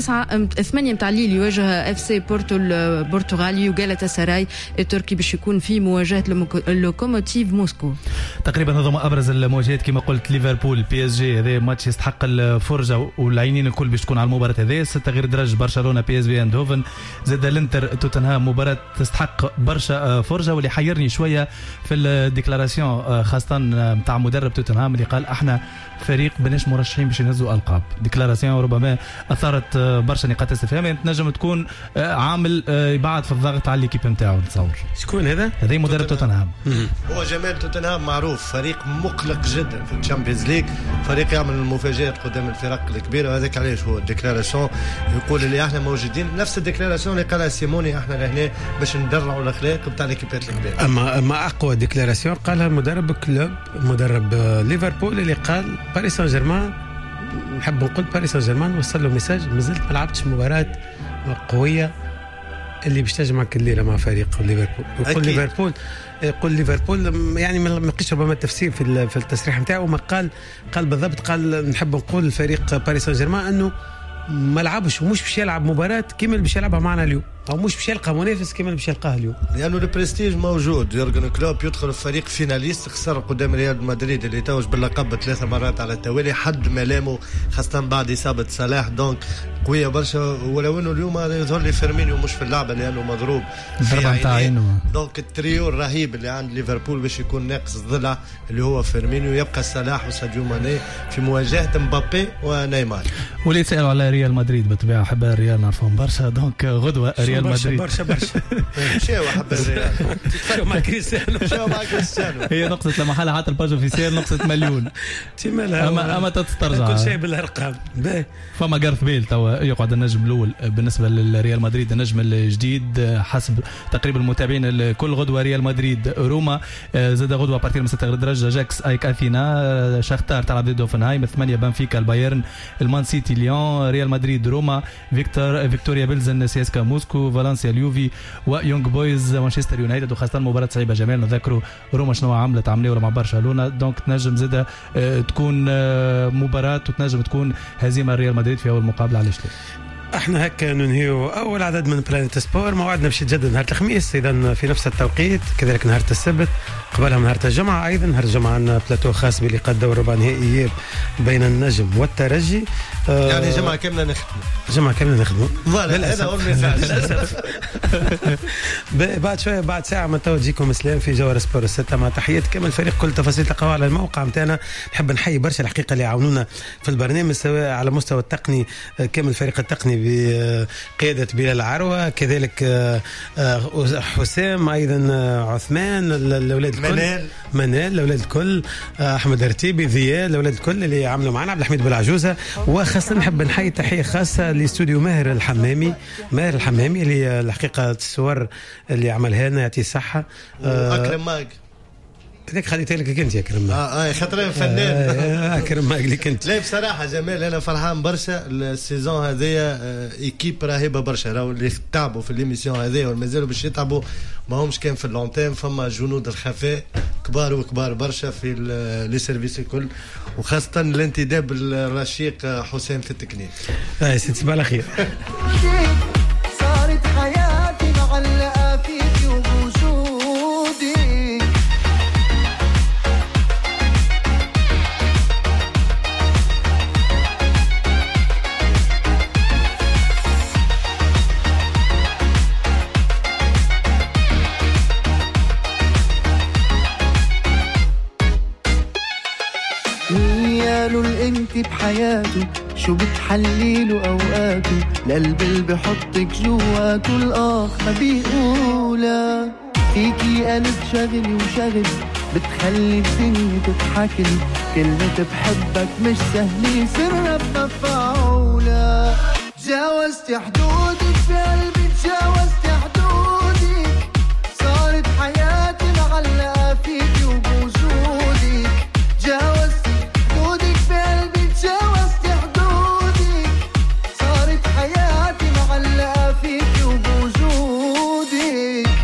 8 نتاع الليل يواجه اف سي بورتو البرتغالي. وجالاتا سراي التركي باش يكون في مواجهه لوكوموتيف موسكو. تقريبا هذوما ابرز المواجهات كما قلت. ليفربول بي اس جي هذا ماتش يستحق الفرجه والعينين الكل باش تكون على المباراه هذه. 6 غير درج برشلونه بي اس في اندهوفن، زاد الانتر توتنهام، مباراه تستحق برشا فرجه. واللي حيرني شويه في الديكلاراسيون خاصه نتاع مدرب توتنهام اللي قال احنا فريق بناش مرشحين باش ينزلوا القاب. ديكلاراسيون ربما اثارت برشا نقاط استفهام، تنجم تكون عامل يبعد في الضغط على ليكيب نتاعو. نتصور شكون هذا مدرب توتنهام. هو جمال توتنهام معروف فريق مقلق جدا في الشامبيونز ليج، فريق يعمل المفاجآت قدام الفرق الكبيره، وهذاك علاش هو الديكلاراسيون يقول اللي احنا موجودين، نفس الديكلاراسيون اللي قالها سيموني احنا لهنا باش ندرعوا الاخلاق نتاع ليكيبات الكبيره. اما اقوى ديكلاراسيون قالها مدرب كلوب، مدرب ليفربول، اللي قال باريس سان جيرمان، نحب نقول باريس سان جيرمان وصل له ميساج مازلت ما لعبتش مباراه قويه اللي باش تجمعك الليله مع فريق ليفربول. يقول ليفربول يعني ما لقيتش ربما التفسير في التصريح نتاعو، ما قال بالضبط، قال نحب نقول الفريق باريس سان جيرمان انه ما لعبش ومش باش يلعب مباراه كيما اللي باش يلعبها معنا اليوم، او مش باش يلقى منافس كيما اللي باش يلقاه اليوم، لانه البرستيج موجود. يورجن كلوب يدخل في فريق فيناليست، خسر قدام ريال مدريد اللي توج باللقب 3 مرات على التوالي، حد ملامه خاصه بعد اصابه صلاح، دونك قويه برشا. ولو انه اليوم يظهر لي فيرمينيو مش في اللعبه لانه مضروب في عينه، دونك التريو الرهيب اللي عند ليفربول باش يكون ناقص ضلع اللي هو فيرمينيو، يبقى صلاح وساديو ماني في مواجهه مبابي ونيمار. واللي سالوا على ريال مدريد بالطبيعه احباء الريال نعرفهم برشا، دونك غدوه ريال مدريد برشا مشاو حب الريال شو مع كريستيانو هي نقصت لما حالها حتى الباج اوفيسيال نقصت مليون اما تسترجع كل شيء بالارقام. فما جارث بيل توا يقعد النجم الاول بالنسبه للريال مدريد، النجم الجديد حسب تقريبا المتابعين. كل غدوه ريال مدريد روما، زاد غدوه بارتير من 6 درجه جاكس ايك اثينا، شختار تلعب ضد هوفنهايم، 8 بنفيكا البايرن، المان سيتي ليون، ريال مدريد روما، فيكتوريا بيلزن سي اس كا موسكو، فالنسيا اليوفي، ويونغ بويز مانشستر يونايتد. وخاصه مباراه صعيبه جمال نذكروا روما شنو عملت مع برشلونه، دونك تنجم زاده تكون مباراه وتنجم تكون هزيمه ريال مدريد في اول مقابله. علاش احنا هكا ننهيو اول عدد من بلانيت سبور. موعدنا باش يتجدد نهار الخميس اذا في نفس التوقيت، كذلك نهار السبت، قبلها نهار الجمعه. ايضا نهار الجمعه عندنا بلاتو خاص بلقاء الدور الربع نهائي بين النجم والترجي. يعني جمعه كامله نخدموا هذا هو المثال للاسف. بعد شويه بعد ساعه من تو تجيكم اسلام في جوهر سبور 6 مع تحيات كامل الفريق. كل تفاصيل تلقاوها على الموقع نتاعنا. نحب نحيي برشا الحقيقه اللي يعاونونا في البرنامج سواء على مستوى التقني، كامل الفريق التقني بقياده بلال عروه، كذلك حسام، ايضا عثمان، الاولاد الكل، منال الاولاد الكل، احمد رتيبي، ذيال، الاولاد الكل اللي عملوا معنا، عبد الحميد بالعجوزه. وخاصه نحب نحيي تحيه خاصه لاستوديو ماهر الحمامي اللي الحقيقه الصور اللي عملها لنا يعطيه الصحه. اكرم ماج هذاك خليتها لك انت يا كرم. خاطر فنان كرم ماج اللي كنت. لا بصراحه جمال انا فرحان برشا السيزون هذايا، ايكيب راهبه برشا، راهو اللي تعبوا في ليميسيون هذايا ومازالوا باش يتعبوا، ما همش كان في اللونتيم، فما جنود الخفاء كبار برشا في لي سيرفيس الكل، وخاصه الانتداب الرشيق حسام في التكنيك. سيدي صباح الخير. صارت حياتي معلقه فيكي وبوجودي، قالوا الانت بحياته شو بتحليله اوقاته، القلب اللي بحطك جواته الاخ ما بيقولها، فيكي قلب شغلي وشغلي بتخلي الدنيا تضحكلي، كلمة بحبك مش سهلة سرها بمفعولة، تجاوزت حدودك بقلبي تجاوزت حدودك، صارت حياتي معلقة فيكي وبوجودك، تجاوزت حدودك بقلبي تجاوزت حدودك، صارت حياتي معلقة فيكي وبوجودك.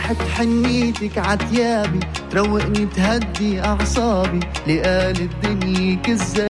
ريحة حنيتك عتيابي تروقني تهدي أعصابي لقال الدنيا كذاب